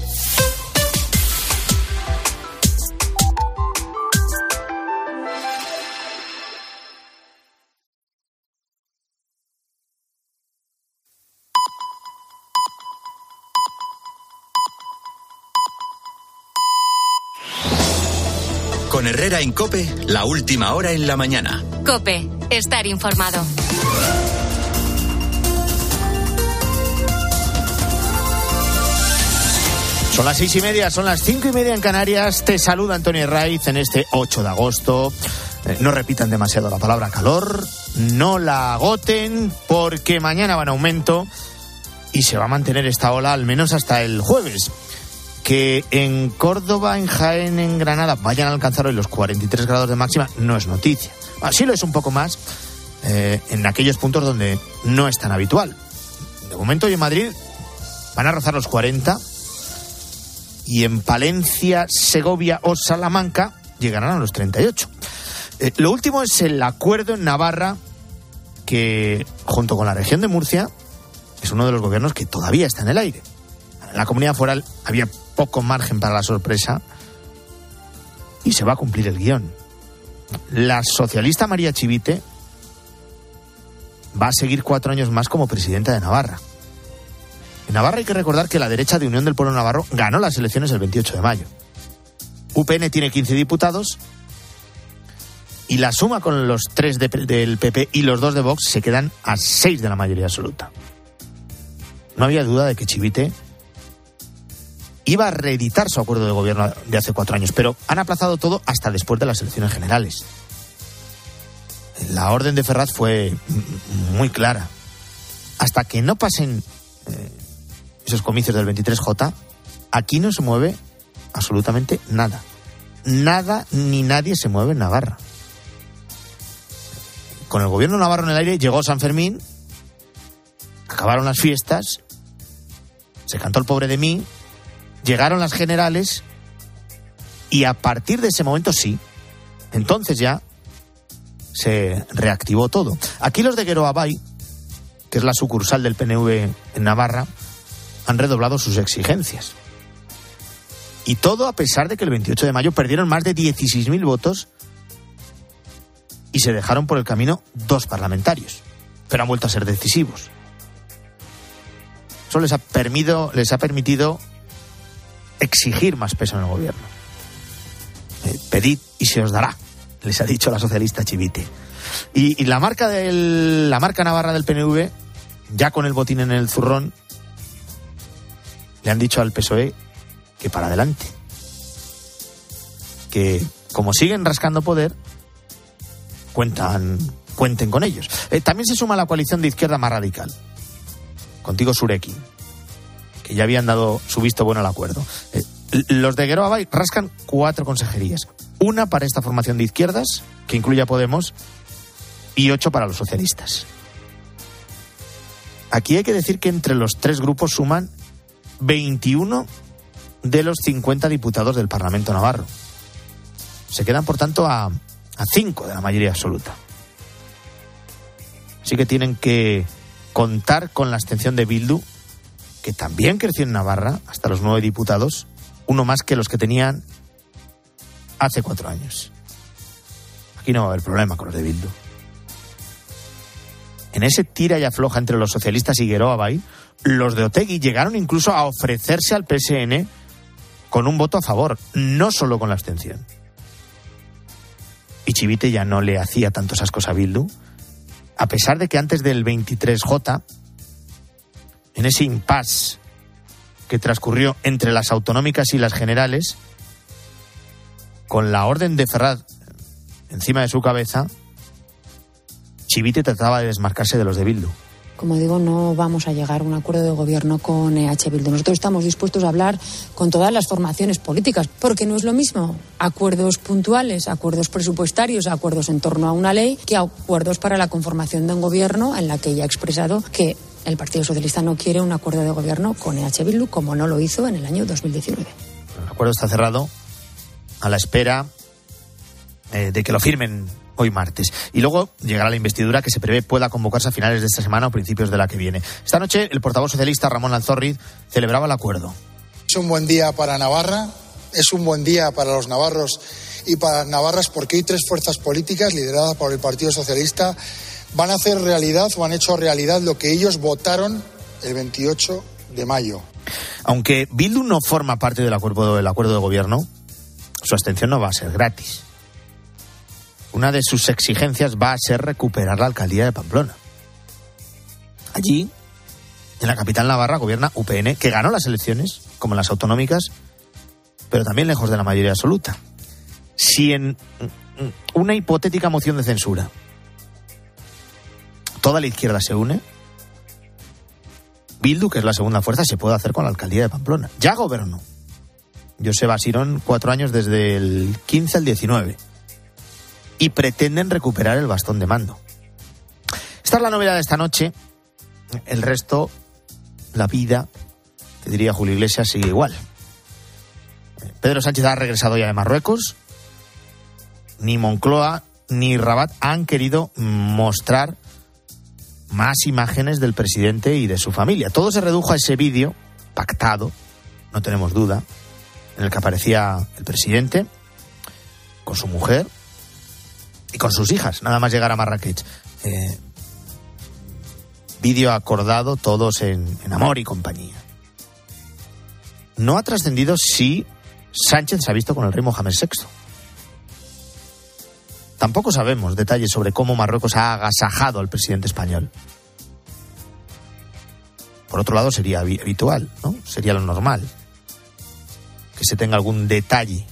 Con Herrera en COPE, la última hora en la mañana.
COPE, estar informado.
Son las 6:30, son las 5:30 en Canarias. Te saluda Antonio Herraiz en este 8 de agosto. No repitan demasiado la palabra calor, no la agoten, porque mañana va en aumento y se va a mantener esta ola al menos hasta el jueves. Que en Córdoba, en Jaén, en Granada vayan a alcanzar hoy los 43 grados de máxima no es noticia. Así lo es un poco más en aquellos puntos donde no es tan habitual. De momento hoy en Madrid van a rozar los 40 y en Palencia, Segovia o Salamanca llegarán a los 38. Lo último es el acuerdo en Navarra que, junto con la región de Murcia, es uno de los gobiernos que todavía está en el aire. En la comunidad foral había poco margen para la sorpresa y se va a cumplir el guión. La socialista María Chivite va a seguir 4 años más como presidenta de Navarra. En Navarra hay que recordar que la derecha de Unión del Pueblo Navarro ganó las elecciones el 28 de mayo. UPN tiene 15 diputados y la suma con los 3 del PP y los 2 de Vox se quedan a 6 de la mayoría absoluta. No había duda de que Chivite iba a reeditar su acuerdo de gobierno de hace 4 años, pero han aplazado todo hasta después de las elecciones generales. La orden de Ferraz fue muy clara. Hasta que no pasen esos comicios del 23J, aquí no se mueve absolutamente nada. Nada ni nadie se mueve en Navarra. Con el gobierno navarro en el aire llegó San Fermín, acabaron las fiestas, se cantó el pobre de mí, llegaron las generales y a partir de ese momento sí, entonces ya se reactivó todo. Aquí los de Gueroabay, que es la sucursal del PNV en Navarra, han redoblado sus exigencias. Y todo a pesar de que el 28 de mayo perdieron más de 16.000 votos y se dejaron por el camino 2 parlamentarios, pero han vuelto a ser decisivos. Eso les ha permitido exigir más peso en el gobierno. Pedid y se os dará, les ha dicho la socialista Chivite. Y la marca navarra del PNV, ya con el botín en el zurrón, le han dicho al PSOE que para adelante. Que como siguen rascando poder, cuenten con ellos. También se suma la coalición de izquierda más radical. Contigo Surekin, que ya habían dado su visto bueno al acuerdo. Los de Gueroabay rascan 4 consejerías. 1 para esta formación de izquierdas, que incluye a Podemos, y 8 para los socialistas. Aquí hay que decir que entre los 3 grupos suman 21 de los 50 diputados del Parlamento navarro. Se quedan, por tanto, a 5 de la mayoría absoluta. Así que tienen que contar con la abstención de Bildu, que también creció en Navarra hasta los 9 diputados, uno más que los que tenían hace 4 años. Aquí no va a haber problema con los de Bildu. En ese tira y afloja entre los socialistas y Gueroabay, los de Otegi llegaron incluso a ofrecerse al PSN con un voto a favor, no solo con la abstención. Y Chivite ya no le hacía tantos ascos a Bildu, a pesar de que antes del 23J, en ese impasse que transcurrió entre las autonómicas y las generales, con la orden de Ferraz encima de su cabeza, Chivite trataba de desmarcarse de los de Bildu.
Como digo, no vamos a llegar a un acuerdo de gobierno con EH Bildu. Nosotros estamos dispuestos a hablar con todas las formaciones políticas, porque no es lo mismo acuerdos puntuales, acuerdos presupuestarios, acuerdos en torno a una ley, que acuerdos para la conformación de un gobierno en la que ya ha expresado que el Partido Socialista no quiere un acuerdo de gobierno con EH Bildu, como no lo hizo en el año 2019.
El acuerdo está cerrado a la espera de que lo firmen hoy martes. Y luego llegará la investidura que se prevé pueda convocarse a finales de esta semana o principios de la que viene. Esta noche el portavoz socialista Ramón Lanzorriz celebraba el acuerdo.
Es un buen día para Navarra, es un buen día para los navarros y para las navarras, porque hoy 3 fuerzas políticas lideradas por el Partido Socialista van a hacer realidad o han hecho realidad lo que ellos votaron el 28 de mayo.
Aunque Bildu no forma parte del acuerdo de gobierno, su abstención no va a ser gratis. Una de sus exigencias va a ser recuperar la alcaldía de Pamplona. Allí, en la capital navarra, gobierna UPN, que ganó las elecciones, como en las autonómicas, pero también lejos de la mayoría absoluta. Si en una hipotética moción de censura toda la izquierda se une, Bildu, que es la segunda fuerza, se puede hacer con la alcaldía de Pamplona. Ya gobernó Joseba Sirón 4 años, desde el 15 al 19, y pretenden recuperar el bastón de mando. Esta es la novedad de esta noche. El resto, la vida, te diría Julio Iglesias, sigue igual. Pedro Sánchez ha regresado ya de Marruecos. Ni Moncloa ni Rabat han querido mostrar más imágenes del presidente y de su familia. Todo se redujo a ese vídeo pactado, no tenemos duda, en el que aparecía el presidente con su mujer y con sus hijas, nada más llegar a Marrakech. Vídeo acordado, todos en amor y compañía. No ha trascendido si Sánchez se ha visto con el rey Mohamed VI. Tampoco sabemos detalles sobre cómo Marruecos ha agasajado al presidente español. Por otro lado, sería habitual, ¿no? Sería lo normal que se tenga algún detalle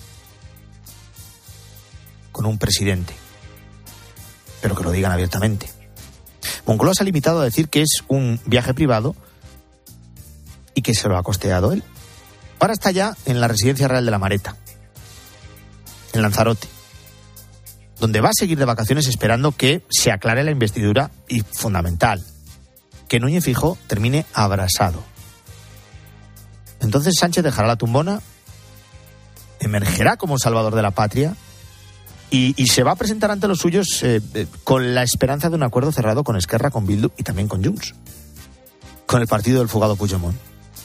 con un presidente, pero que lo digan abiertamente. Moncloa se ha limitado a decir que es un viaje privado y que se lo ha costeado él. Ahora está ya en la Residencia Real de la Mareta, en Lanzarote, donde va a seguir de vacaciones esperando que se aclare la investidura y, fundamental, que Núñez Feijóo termine abrasado. Entonces Sánchez dejará la tumbona, emergerá como salvador de la patria y se va a presentar ante los suyos con la esperanza de un acuerdo cerrado con Esquerra, con Bildu y también con Junts, con el partido del fugado Puigdemont.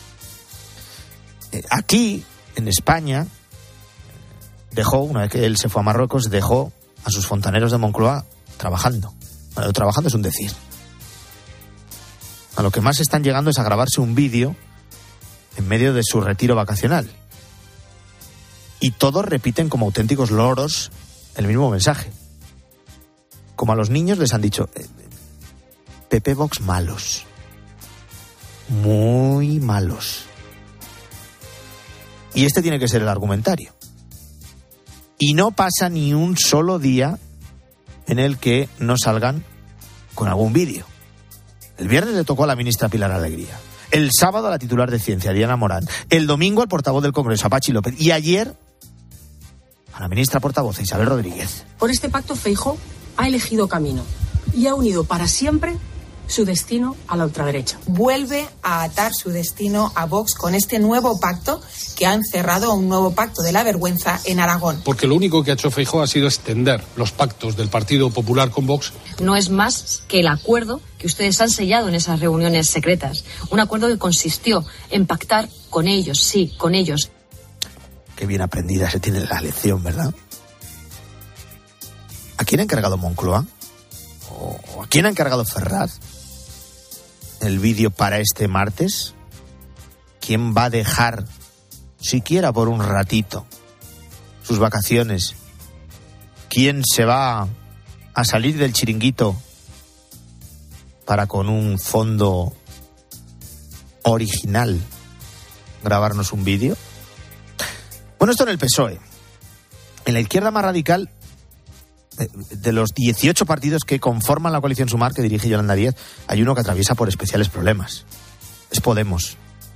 Aquí, en España, dejó, una vez que él se fue a Marruecos, dejó a sus fontaneros de Moncloa trabajando. Bueno, trabajando es un decir. A lo que más están llegando es a grabarse un vídeo en medio de su retiro vacacional. Y todos repiten como auténticos loros el mismo mensaje. Como a los niños les han dicho, PP Vox malos. Muy malos. Y este tiene que ser el argumentario. Y no pasa ni un solo día en el que no salgan con algún vídeo. El viernes le tocó a la ministra Pilar Alegría. El sábado a la titular de Ciencia, Diana Morán. El domingo al portavoz del Congreso, a Pachi López. Y ayer a la ministra portavoz, Isabel Rodríguez.
Por este pacto, Feijóo ha elegido camino y ha unido para siempre su destino a la ultraderecha.
Vuelve a atar su destino a Vox con este nuevo pacto que han cerrado, un nuevo pacto de la vergüenza en Aragón.
Porque lo único que ha hecho Feijóo ha sido extender los pactos del Partido Popular con Vox.
No es más que el acuerdo que ustedes han sellado en esas reuniones secretas. Un acuerdo que consistió en pactar con ellos, sí, con ellos.
Qué bien aprendida se tiene la lección, ¿verdad? ¿A quién ha encargado Moncloa? ¿O a quién ha encargado Ferraz el vídeo para este martes? ¿Quién va a dejar, siquiera por un ratito, sus vacaciones? ¿Quién se va a salir del chiringuito para, con un fondo original, grabarnos un vídeo? Bueno, esto en el PSOE. En la izquierda más radical, de los 18 partidos que conforman la coalición Sumar, que dirige Yolanda Díaz, hay uno que atraviesa por especiales problemas. Es Podemos.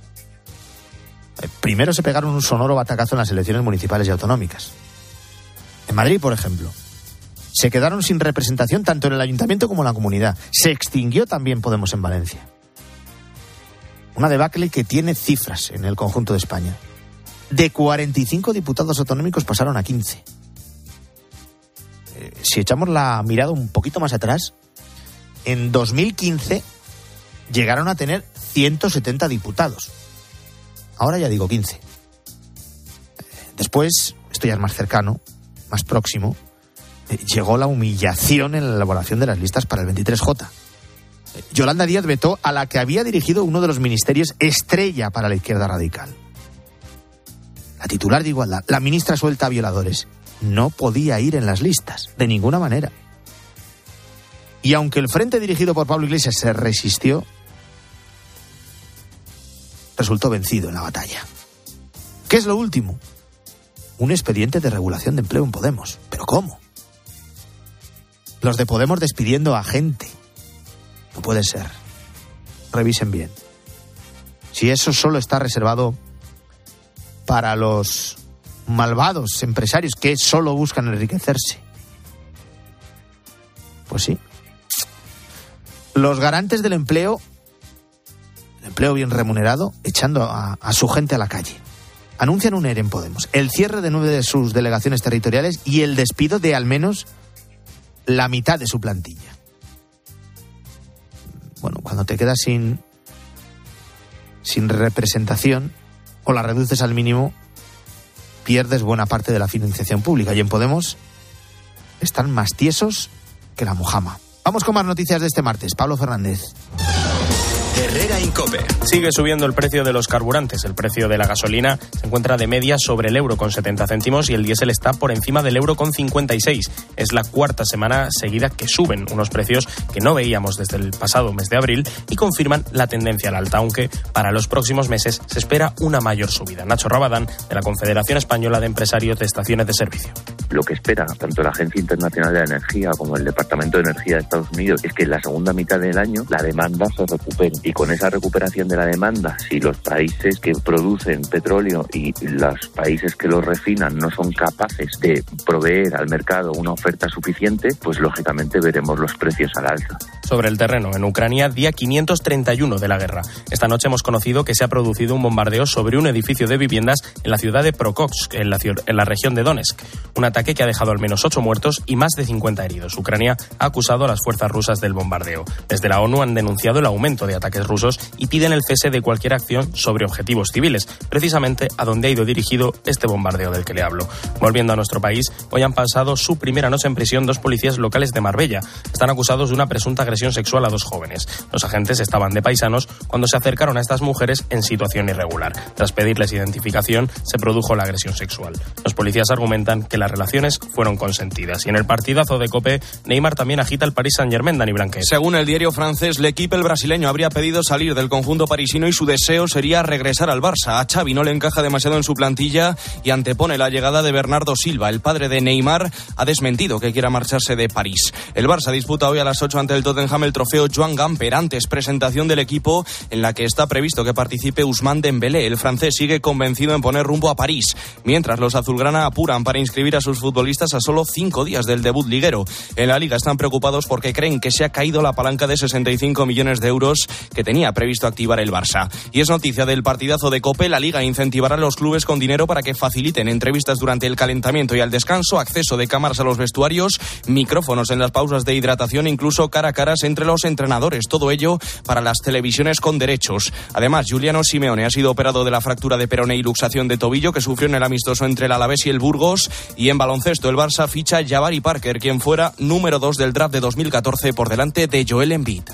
Primero se pegaron un sonoro batacazo en las elecciones municipales y autonómicas. En Madrid, por ejemplo, se quedaron sin representación tanto en el ayuntamiento como en la comunidad. Se extinguió también Podemos en Valencia. Una debacle que tiene cifras en el conjunto de España. De 45 diputados autonómicos pasaron a 15. si echamos la mirada un poquito más atrás, en 2015 llegaron a tener 170 diputados. Ahora ya digo 15. Después, esto ya es más cercano, más próximo, llegó la humillación en la elaboración de las listas para el 23J. Yolanda Díaz vetó a la que había dirigido uno de los ministerios estrella para la izquierda radical. La titular de Igualdad, la ministra suelta a violadores, no podía ir en las listas, de ninguna manera. Y aunque el frente dirigido por Pablo Iglesias se resistió, resultó vencido en la batalla. ¿Qué es lo último? Un expediente de regulación de empleo en Podemos. ¿Pero cómo? Los de Podemos despidiendo a gente. No puede ser. Revisen bien. Si eso solo está reservado para los malvados empresarios que solo buscan enriquecerse. Pues sí. Los garantes del empleo, el empleo bien remunerado, echando a su gente a la calle. Anuncian un ERE en Podemos, el cierre de 9 de sus delegaciones territoriales y el despido de al menos la mitad de su plantilla. Bueno, cuando te quedas sin representación o la reduces al mínimo, pierdes buena parte de la financiación pública. Y en Podemos están más tiesos que la mojama. Vamos con más noticias de este martes. Pablo Fernández.
Herrera Incope. Sigue subiendo el precio de los carburantes. El precio de la gasolina se encuentra de media sobre el euro con 70 céntimos y el diésel está por encima del euro con 56. Es la cuarta semana seguida que suben, unos precios que no veíamos desde el pasado mes de abril y confirman la tendencia al alta, aunque para los próximos meses se espera una mayor subida. Nacho Rabadán, de la Confederación Española de Empresarios de Estaciones de Servicio.
Lo que espera tanto la Agencia Internacional de la Energía como el Departamento de Energía de Estados Unidos es que en la segunda mitad del año la demanda se recupere. Y con esa recuperación de la demanda, si los países que producen petróleo y los países que lo refinan no son capaces de proveer al mercado una oferta suficiente, pues lógicamente veremos los precios al alza.
Sobre el terreno, en Ucrania, día 531 de la guerra. Esta noche hemos conocido que se ha producido un bombardeo sobre un edificio de viviendas en la ciudad de Prokopsk, en la región de Donetsk. Un ataque que ha dejado al menos 8 muertos y más de 50 heridos. Ucrania ha acusado a las fuerzas rusas del bombardeo. Desde la ONU han denunciado el aumento de ataques rusos y piden el cese de cualquier acción sobre objetivos civiles, precisamente a donde ha ido dirigido este bombardeo del que le hablo. Volviendo a nuestro país, hoy han pasado su primera noche en prisión 2 policías locales de Marbella. Están acusados de una presunta agresión sexual a 2 jóvenes. Los agentes estaban de paisanos cuando se acercaron a estas mujeres en situación irregular. Tras pedirles identificación, se produjo la agresión sexual. Los policías argumentan que las relaciones fueron consentidas. Y en el partidazo de COPE, Neymar también agita el Paris Saint-Germain, Dani Blanquet.
Según el diario francés L'Equipe, el brasileño habría pedido salir del conjunto parisino y su deseo sería regresar al Barça. A Xavi no le encaja demasiado en su plantilla y antepone la llegada de Bernardo Silva. El padre de Neymar ha desmentido que quiera marcharse de París. El Barça disputa hoy a las 8 ante el Tottenham el trofeo Joan Gamper. Antes, presentación del equipo en la que está previsto que participe Ousmane Dembélé. El francés sigue convencido en poner rumbo a París, mientras los azulgrana apuran para inscribir a sus futbolistas a solo 5 días del debut liguero. En la Liga están preocupados porque creen que se ha caído la palanca de 65 millones de euros que tenía previsto activar el Barça. Y es noticia del partidazo de COPE, la Liga incentivará a los clubes con dinero para que faciliten entrevistas durante el calentamiento y al descanso, acceso de cámaras a los vestuarios, micrófonos en las pausas de hidratación, incluso cara a caras entre los entrenadores. Todo ello para las televisiones con derechos. Además, Giuliano Simeone ha sido operado de la fractura de peroné y luxación de tobillo que sufrió en el amistoso entre el Alavés y el Burgos. Y en baloncesto, el Barça ficha a Jabari Parker, quien fuera número 2 del draft de 2014 por delante de Joel Embiid.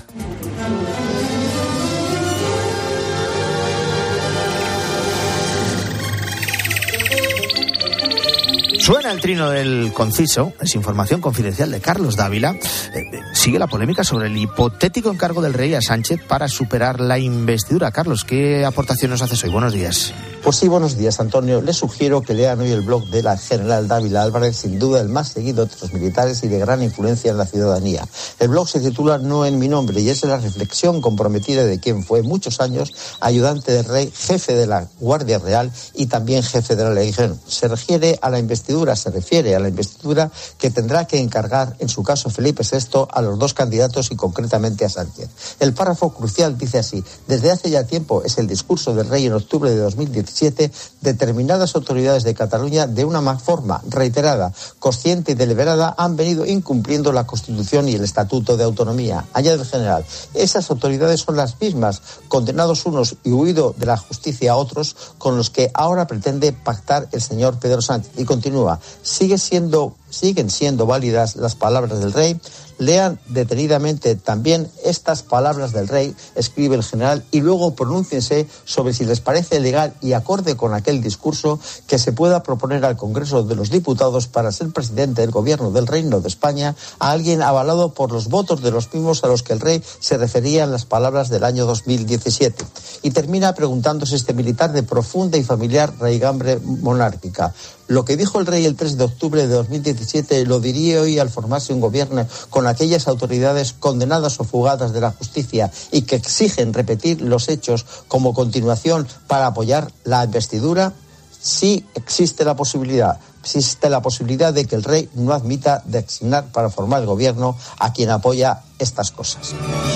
Suena el trino del conciso, es información confidencial de Carlos Dávila. Sigue la polémica sobre el hipotético encargo del rey a Sánchez para superar la investidura. Carlos, ¿qué aportación nos haces hoy? Buenos días.
Pues sí, buenos días, Antonio. Les sugiero que lean hoy el blog de la general Dávila Álvarez, sin duda el más seguido de los militares y de gran influencia en la ciudadanía. El blog se titula No en mi nombre y es la reflexión comprometida de quien fue muchos años ayudante del rey, jefe de la Guardia Real y también jefe de la Legión. Se refiere a la investidura que tendrá que encargar, en su caso Felipe VI, a los 2 candidatos y concretamente a Sánchez. El párrafo crucial dice así: desde hace ya tiempo es el discurso del rey en octubre de 2018 2017, determinadas autoridades de Cataluña, de una forma reiterada, consciente y deliberada, han venido incumpliendo la Constitución y el Estatuto de Autonomía. Añade el general, esas autoridades son las mismas, condenados unos y huido de la justicia a otros, con los que ahora pretende pactar el señor Pedro Sánchez. Y continúa, siguen siendo válidas las palabras del rey. Lean detenidamente también estas palabras del rey, escribe el general, y luego pronúnciense sobre si les parece legal y acorde con aquel discurso que se pueda proponer al Congreso de los Diputados para ser presidente del Gobierno del Reino de España a alguien avalado por los votos de los mismos a los que el rey se refería en las palabras del año 2017. Y termina preguntándose este militar de profunda y familiar raigambre monárquica. Lo que dijo el rey el 3 de octubre de 2017 lo diría hoy al formarse un gobierno con aquellas autoridades condenadas o fugadas de la justicia y que exigen repetir los hechos como continuación para apoyar la investidura. Sí existe la posibilidad de que el rey no admita designar para formar el gobierno a quien apoya estas cosas.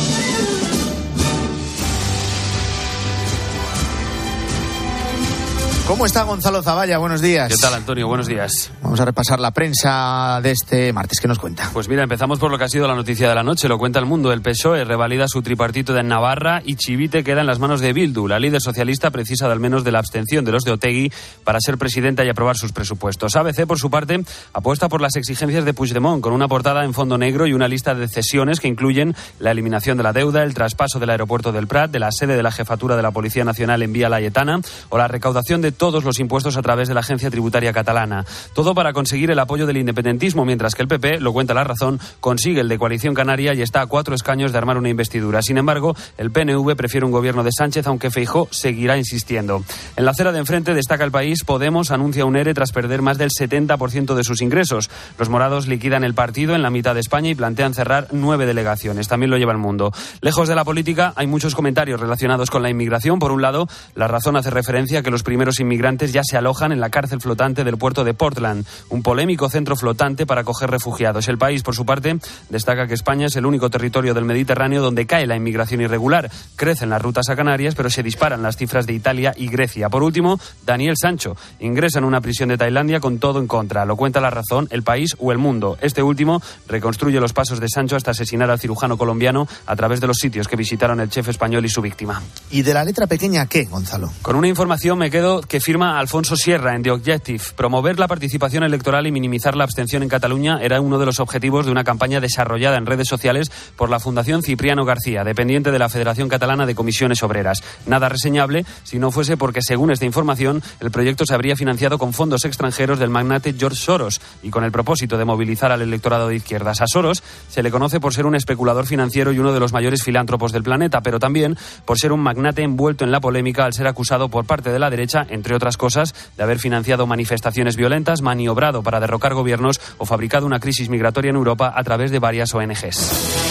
¿Cómo está Gonzalo Zavalla? Buenos días.
¿Qué tal, Antonio? Buenos días.
Vamos a repasar la prensa de este martes. ¿Qué nos cuenta?
Pues mira, empezamos por lo que ha sido la noticia de la noche. Lo cuenta El Mundo. El PSOE revalida su tripartito de Navarra y Chivite queda en las manos de Bildu. La líder socialista precisa de al menos de la abstención de los de Otegi para ser presidenta y aprobar sus presupuestos. ABC, por su parte, apuesta por las exigencias de Puigdemont, con una portada en fondo negro y una lista de cesiones que incluyen la eliminación de la deuda, el traspaso del aeropuerto del Prat, de la sede de la jefatura de la Policía Nacional en Vía Laietana o la recaudación de todos los impuestos a través de la Agencia Tributaria Catalana. Todo para conseguir el apoyo del independentismo, mientras que el PP, lo cuenta La Razón, consigue el de Coalición Canaria y está a 4 escaños de armar una investidura. Sin embargo, el PNV prefiere un gobierno de Sánchez, aunque Feijóo seguirá insistiendo. En la acera de enfrente destaca El País. Podemos anuncia un ERE tras perder más del 70% de sus ingresos. Los morados liquidan el partido en la mitad de España y plantean cerrar 9 delegaciones. También lo lleva El Mundo. Lejos de la política, hay muchos comentarios relacionados con la inmigración. Por un lado, La Razón hace referencia a que los primeros inmigrantes ya se alojan en la cárcel flotante del puerto de Portland, un polémico centro flotante para acoger refugiados. El País, por su parte, destaca que España es el único territorio del Mediterráneo donde cae la inmigración irregular. Crecen las rutas a Canarias, pero se disparan las cifras de Italia y Grecia. Por último, Daniel Sancho ingresa en una prisión de Tailandia con todo en contra. Lo cuenta La Razón, El País o El Mundo. Este último reconstruye los pasos de Sancho hasta asesinar al cirujano colombiano a través de los sitios que visitaron el chef español y su víctima.
¿Y de la letra pequeña qué, Gonzalo?
Con una información me quedo que firma Alfonso Sierra en The Objective. Promover la participación electoral y minimizar la abstención en Cataluña era uno de los objetivos de una campaña desarrollada en redes sociales por la Fundación Cipriano García, dependiente de la Federación Catalana de Comisiones Obreras. Nada reseñable si no fuese porque, según esta información, el proyecto se habría financiado con fondos extranjeros del magnate George Soros y con el propósito de movilizar al electorado de izquierdas. A Soros se le conoce por ser un especulador financiero y uno de los mayores filántropos del planeta, pero también por ser un magnate envuelto en la polémica al ser acusado por parte de la derecha, entre otras cosas, de haber financiado manifestaciones violentas, maniobrado para derrocar gobiernos o fabricado una crisis migratoria en Europa a través de varias ONGs.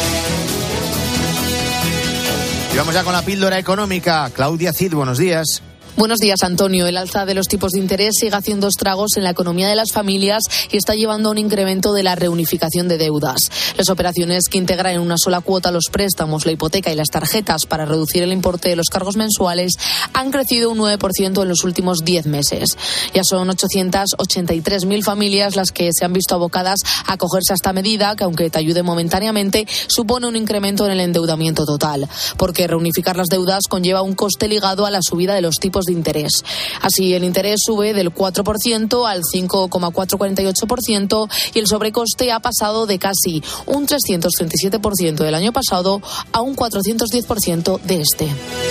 Y vamos ya con la píldora económica. Claudia Cid, buenos días.
Buenos días, Antonio. El alza de los tipos de interés sigue haciendo estragos en la economía de las familias y está llevando a un incremento de la reunificación de deudas. Las operaciones que integran en una sola cuota los préstamos, la hipoteca y las tarjetas para reducir el importe de los cargos mensuales han crecido un 9% en los últimos 10 meses. Ya son 883.000 familias las que se han visto abocadas a acogerse a esta medida, que aunque te ayude momentáneamente, supone un incremento en el endeudamiento total, porque reunificar las deudas conlleva un coste ligado a la subida de los tipos de interés. Así, el interés sube del 4% al 5,448% y el sobrecoste ha pasado de casi un 337% del año pasado a un 410% de este.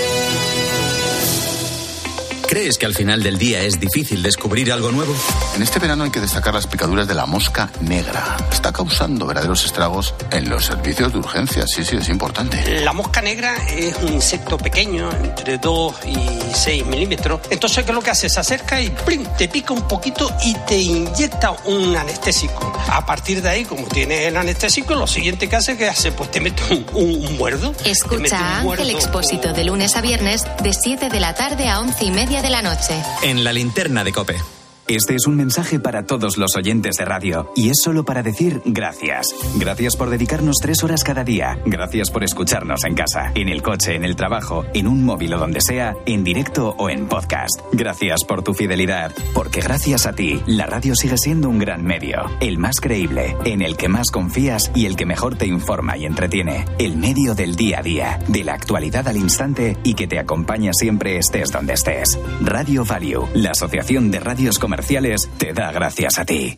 ¿Crees que al final del día es difícil descubrir algo nuevo?
En este verano hay que destacar las picaduras de la mosca negra. Está causando verdaderos estragos en los servicios de urgencias. Sí, es importante.
La mosca negra es un insecto pequeño, entre 2 y 6 milímetros. Entonces, ¿qué es lo que hace? Se acerca y ¡plim!, te pica un poquito y te inyecta un anestésico. A partir de ahí, como tienes el anestésico, lo siguiente que hace, pues te mete un muerdo.
Escucha a Ángel Expósito de lunes a viernes de 7 de la tarde a 11:30 de la noche.
En la linterna de COPE.
Este es un mensaje para todos los oyentes de radio y es solo para decir gracias. Gracias por dedicarnos 3 horas cada día. Gracias por escucharnos en casa, en el coche, en el trabajo, en un móvil o donde sea, en directo o en podcast. Gracias por tu fidelidad, porque gracias a ti, la radio sigue siendo un gran medio. El más creíble, en el que más confías y el que mejor te informa y entretiene. El medio del día a día, de la actualidad al instante y que te acompaña siempre estés donde estés. Radio Value, la Asociación de Radios Comerciales, te da gracias a ti.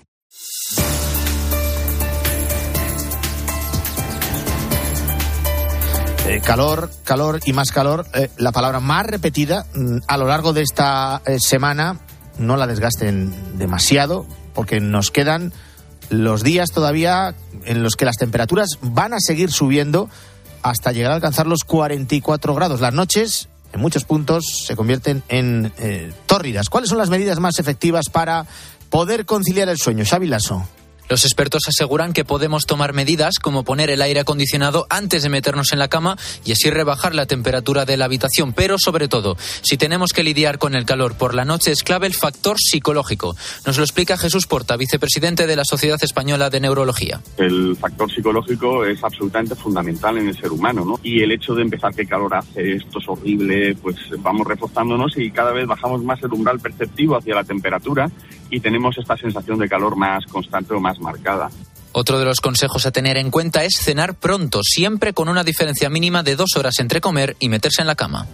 Calor y más calor. La palabra más repetida a lo largo de esta semana. No la desgasten demasiado, porque nos quedan los días todavía en los que las temperaturas van a seguir subiendo hasta llegar a alcanzar los 44 grados. Las noches, en muchos puntos, se convierten en tórridas. ¿Cuáles son las medidas más efectivas para poder conciliar el sueño? Xavi Lasso.
Los expertos aseguran que podemos tomar medidas como poner el aire acondicionado antes de meternos en la cama y así rebajar la temperatura de la habitación. Pero sobre todo, si tenemos que lidiar con el calor por la noche, es clave el factor psicológico. Nos lo explica Jesús Porta, vicepresidente de la Sociedad Española de Neurología.
El factor psicológico es absolutamente fundamental en el ser humano, ¿no? Y el hecho de empezar qué calor hace, esto es horrible, pues vamos reforzándonos y cada vez bajamos más el umbral perceptivo hacia la temperatura y tenemos esta sensación de calor más constante o más marcada.
Otro de los consejos a tener en cuenta es cenar pronto, siempre con una diferencia mínima de 2 horas entre comer y meterse en la cama.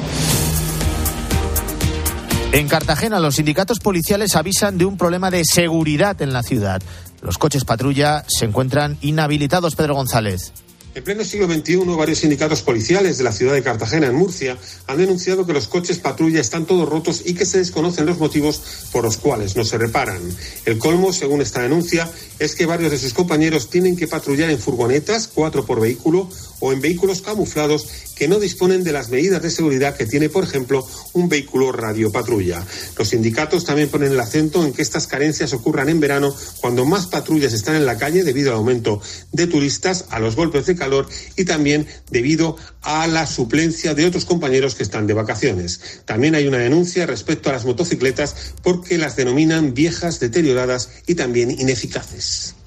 En Cartagena, los sindicatos policiales avisan de un problema de seguridad en la ciudad. Los coches patrulla se encuentran inhabilitados. Pedro González.
En pleno siglo XXI, varios sindicatos policiales de la ciudad de Cartagena, en Murcia, han denunciado que los coches patrulla están todos rotos y que se desconocen los motivos por los cuales no se reparan. El colmo, según esta denuncia, es que varios de sus compañeros tienen que patrullar en furgonetas, 4 por vehículo, o en vehículos camuflados que no disponen de las medidas de seguridad que tiene, por ejemplo, un vehículo radiopatrulla. Los sindicatos también ponen el acento en que estas carencias ocurran en verano, cuando más patrullas están en la calle debido al aumento de turistas, a los golpes de calor y también debido a la suplencia de otros compañeros que están de vacaciones. También hay una denuncia respecto a las motocicletas porque las denominan viejas, deterioradas y también ineficaces.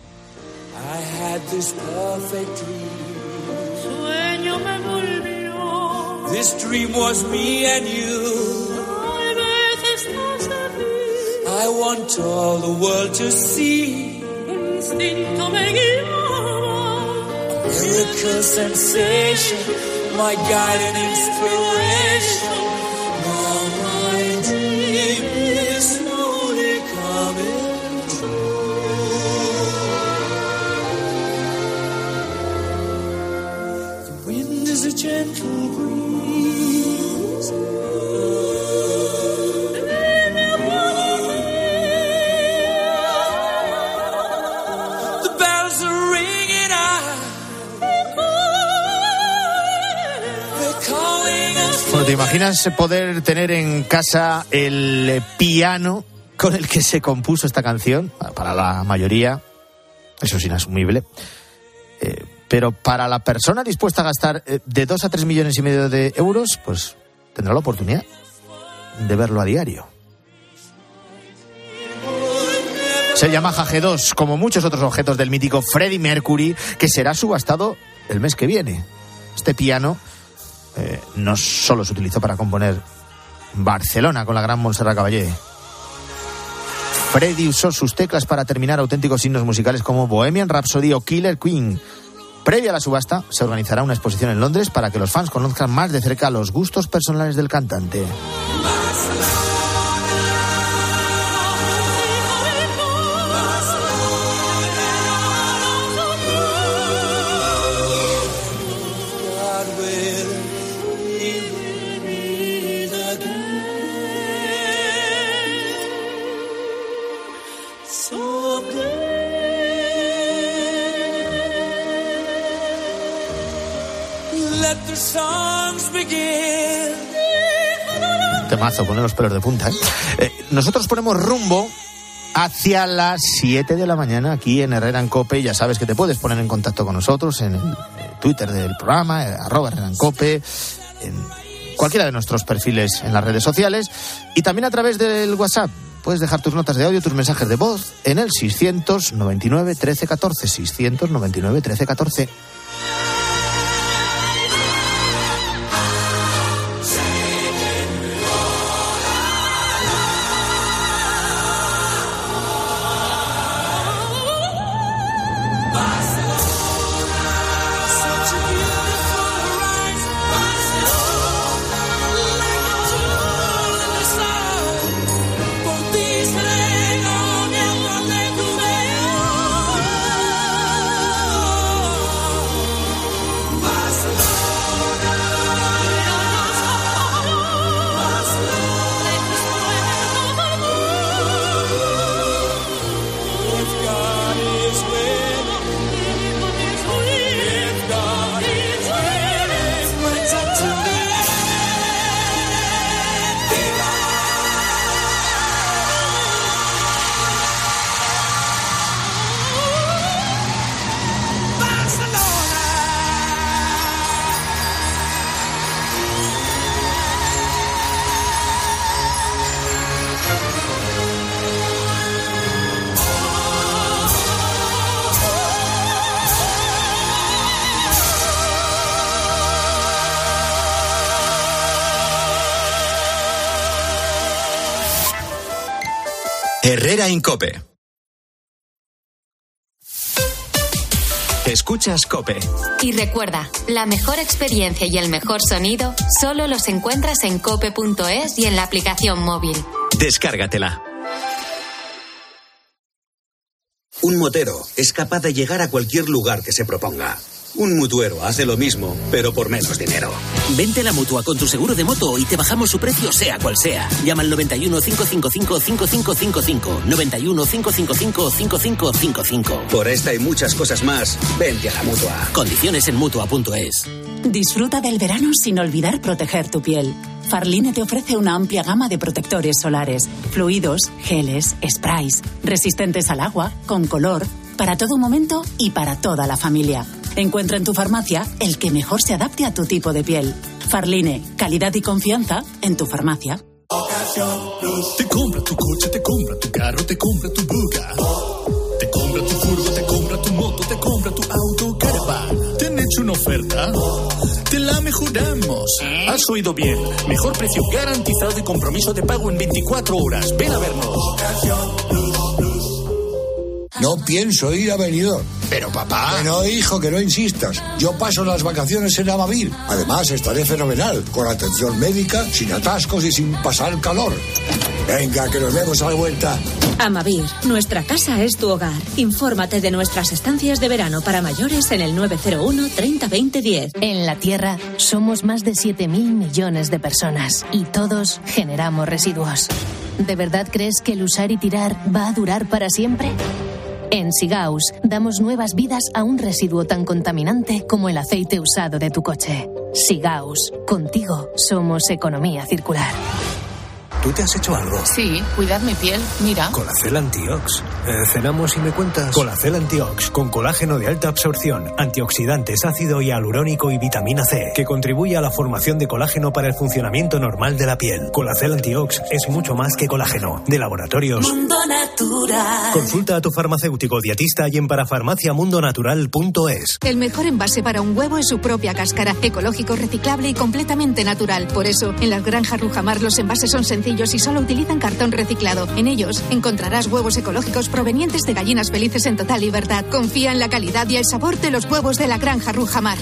Sueño me volvió. This dream was me and you. Hay veces no sabía. I want all the world to see. El instinto me guiaba. A miracle sensation, my guide and inspiration. Now my dream is slowly coming true. The wind is a gentle breeze. The bells are ringing out.
Bueno, ¿te imaginas poder tener en casa el piano con el que se compuso esta canción? Para la mayoría eso es inasumible. Pero para la persona dispuesta a gastar de 2 a 3 millones y medio de euros, pues tendrá la oportunidad de verlo a diario. Se llama G2, como muchos otros objetos del mítico Freddie Mercury, que será subastado el mes que viene. Este piano no solo se utilizó para componer Barcelona con la gran Montserrat Caballé. Freddie usó sus teclas para terminar auténticos himnos musicales como Bohemian Rhapsody o Killer Queen. Previa a la subasta, se organizará una exposición en Londres para que los fans conozcan más de cerca los gustos personales del cantante. Temazo, pone los pelos de punta, ¿eh? Nosotros ponemos rumbo hacia las 7 de la mañana aquí en Herrera en Cope. Ya sabes que te puedes poner en contacto con nosotros en el Twitter del programa, @Herrera en Cope, en cualquiera de nuestros perfiles en las redes sociales y también a través del WhatsApp. Puedes dejar tus notas de audio, tus mensajes de voz en el 699 13 14, 699 13 14.
Herrera Incope. Escuchas COPE.
Y recuerda, la mejor experiencia y el mejor sonido solo los encuentras en cope.es y en la aplicación móvil.
Descárgatela.
Un motero es capaz de llegar a cualquier lugar que se proponga. Un mutuero hace lo mismo, pero por menos dinero.
Vente a la Mutua con tu seguro de moto y te bajamos su precio sea cual sea. Llama al 91 555 5555. 91 555 5555.
Por esta y muchas cosas más, vente a la Mutua.
Condiciones en Mutua.es.
Disfruta del verano sin olvidar proteger tu piel. Farline te ofrece una amplia gama de protectores solares, fluidos, geles, sprays, resistentes al agua, con color, para todo momento y para toda la familia. Encuentra en tu farmacia el que mejor se adapte a tu tipo de piel. Farline, calidad y confianza en tu farmacia.
Te compra tu coche, te compra tu carro, te compra tu Buga. Te compra tu furgo, te compra tu moto, te compra tu auto, caravan. ¿Te han hecho una oferta? Te la mejoramos. Has oído bien. Mejor precio garantizado y compromiso de pago en 24 horas. Ven a vernos.
No pienso ir a Benidorm.
Pero papá...
Que no, hijo, que no insistas. Yo paso las vacaciones en Amavir. Además, estaré fenomenal, con atención médica, sin atascos y sin pasar calor. Venga, que nos vemos a la vuelta.
Amavir, nuestra casa es tu hogar. Infórmate de nuestras estancias de verano para mayores en el 901 30 20 10.
En la Tierra somos más de 7.000 millones de personas y todos generamos residuos. ¿De verdad crees que el usar y tirar va a durar para siempre? En Sigaus damos nuevas vidas a un residuo tan contaminante como el aceite usado de tu coche. Sigaus, contigo somos economía circular.
¿Tú te has hecho algo?
Sí, cuidad mi piel, mira.
Colacel Antiox. ¿Cenamos y me cuentas? Colacel Antiox, con colágeno de alta absorción, antioxidantes, ácido hialurónico y vitamina C, que contribuye a la formación de colágeno para el funcionamiento normal de la piel. Colacel Antiox es mucho más que colágeno. De Laboratorios
Mundo Natural.
Consulta a tu farmacéutico dietista y en parafarmaciamundonatural.es.
El mejor envase para un huevo es su propia cáscara, ecológico, reciclable y completamente natural. Por eso, en las granjas Rujamar los envases son sencillos y solo utilizan cartón reciclado. En ellos encontrarás huevos ecológicos provenientes de gallinas felices en total libertad. Confía en la calidad y el sabor de los huevos de la granja Rujamar.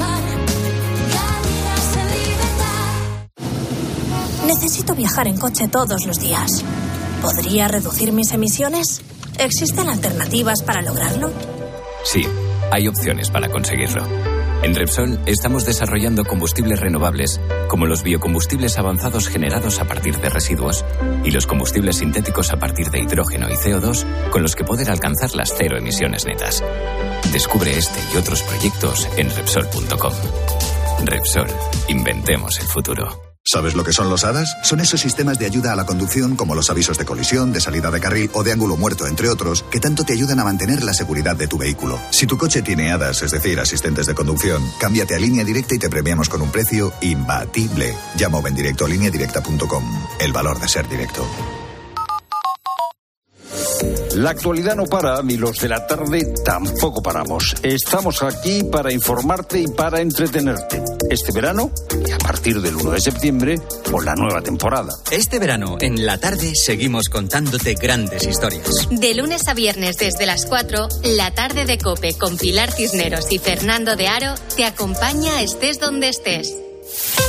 Necesito viajar en coche todos los días. ¿Podría reducir mis emisiones? ¿Existen alternativas para lograrlo?
Sí, hay opciones para conseguirlo. En Repsol estamos desarrollando combustibles renovables, como los biocombustibles avanzados generados a partir de residuos y los combustibles sintéticos a partir de hidrógeno y CO2, con los que poder alcanzar las cero emisiones netas. Descubre este y otros proyectos en Repsol.com. Repsol, inventemos el futuro.
¿Sabes lo que son los ADAS? Son esos sistemas de ayuda a la conducción como los avisos de colisión, de salida de carril o de ángulo muerto, entre otros, que tanto te ayudan a mantener la seguridad de tu vehículo. Si tu coche tiene ADAS, es decir, asistentes de conducción, cámbiate a Línea Directa y te premiamos con un precio imbatible. Llama o ven directo a lineadirecta.com. El valor de ser directo.
La actualidad no para y los de la tarde tampoco paramos. Estamos aquí para informarte y para entretenerte. Este verano y a partir del 1 de septiembre con la nueva temporada.
Este verano, en la tarde, seguimos contándote grandes historias.
De lunes a viernes desde las 4, La Tarde de COPE con Pilar Cisneros y Fernando de Aro te acompaña estés donde estés.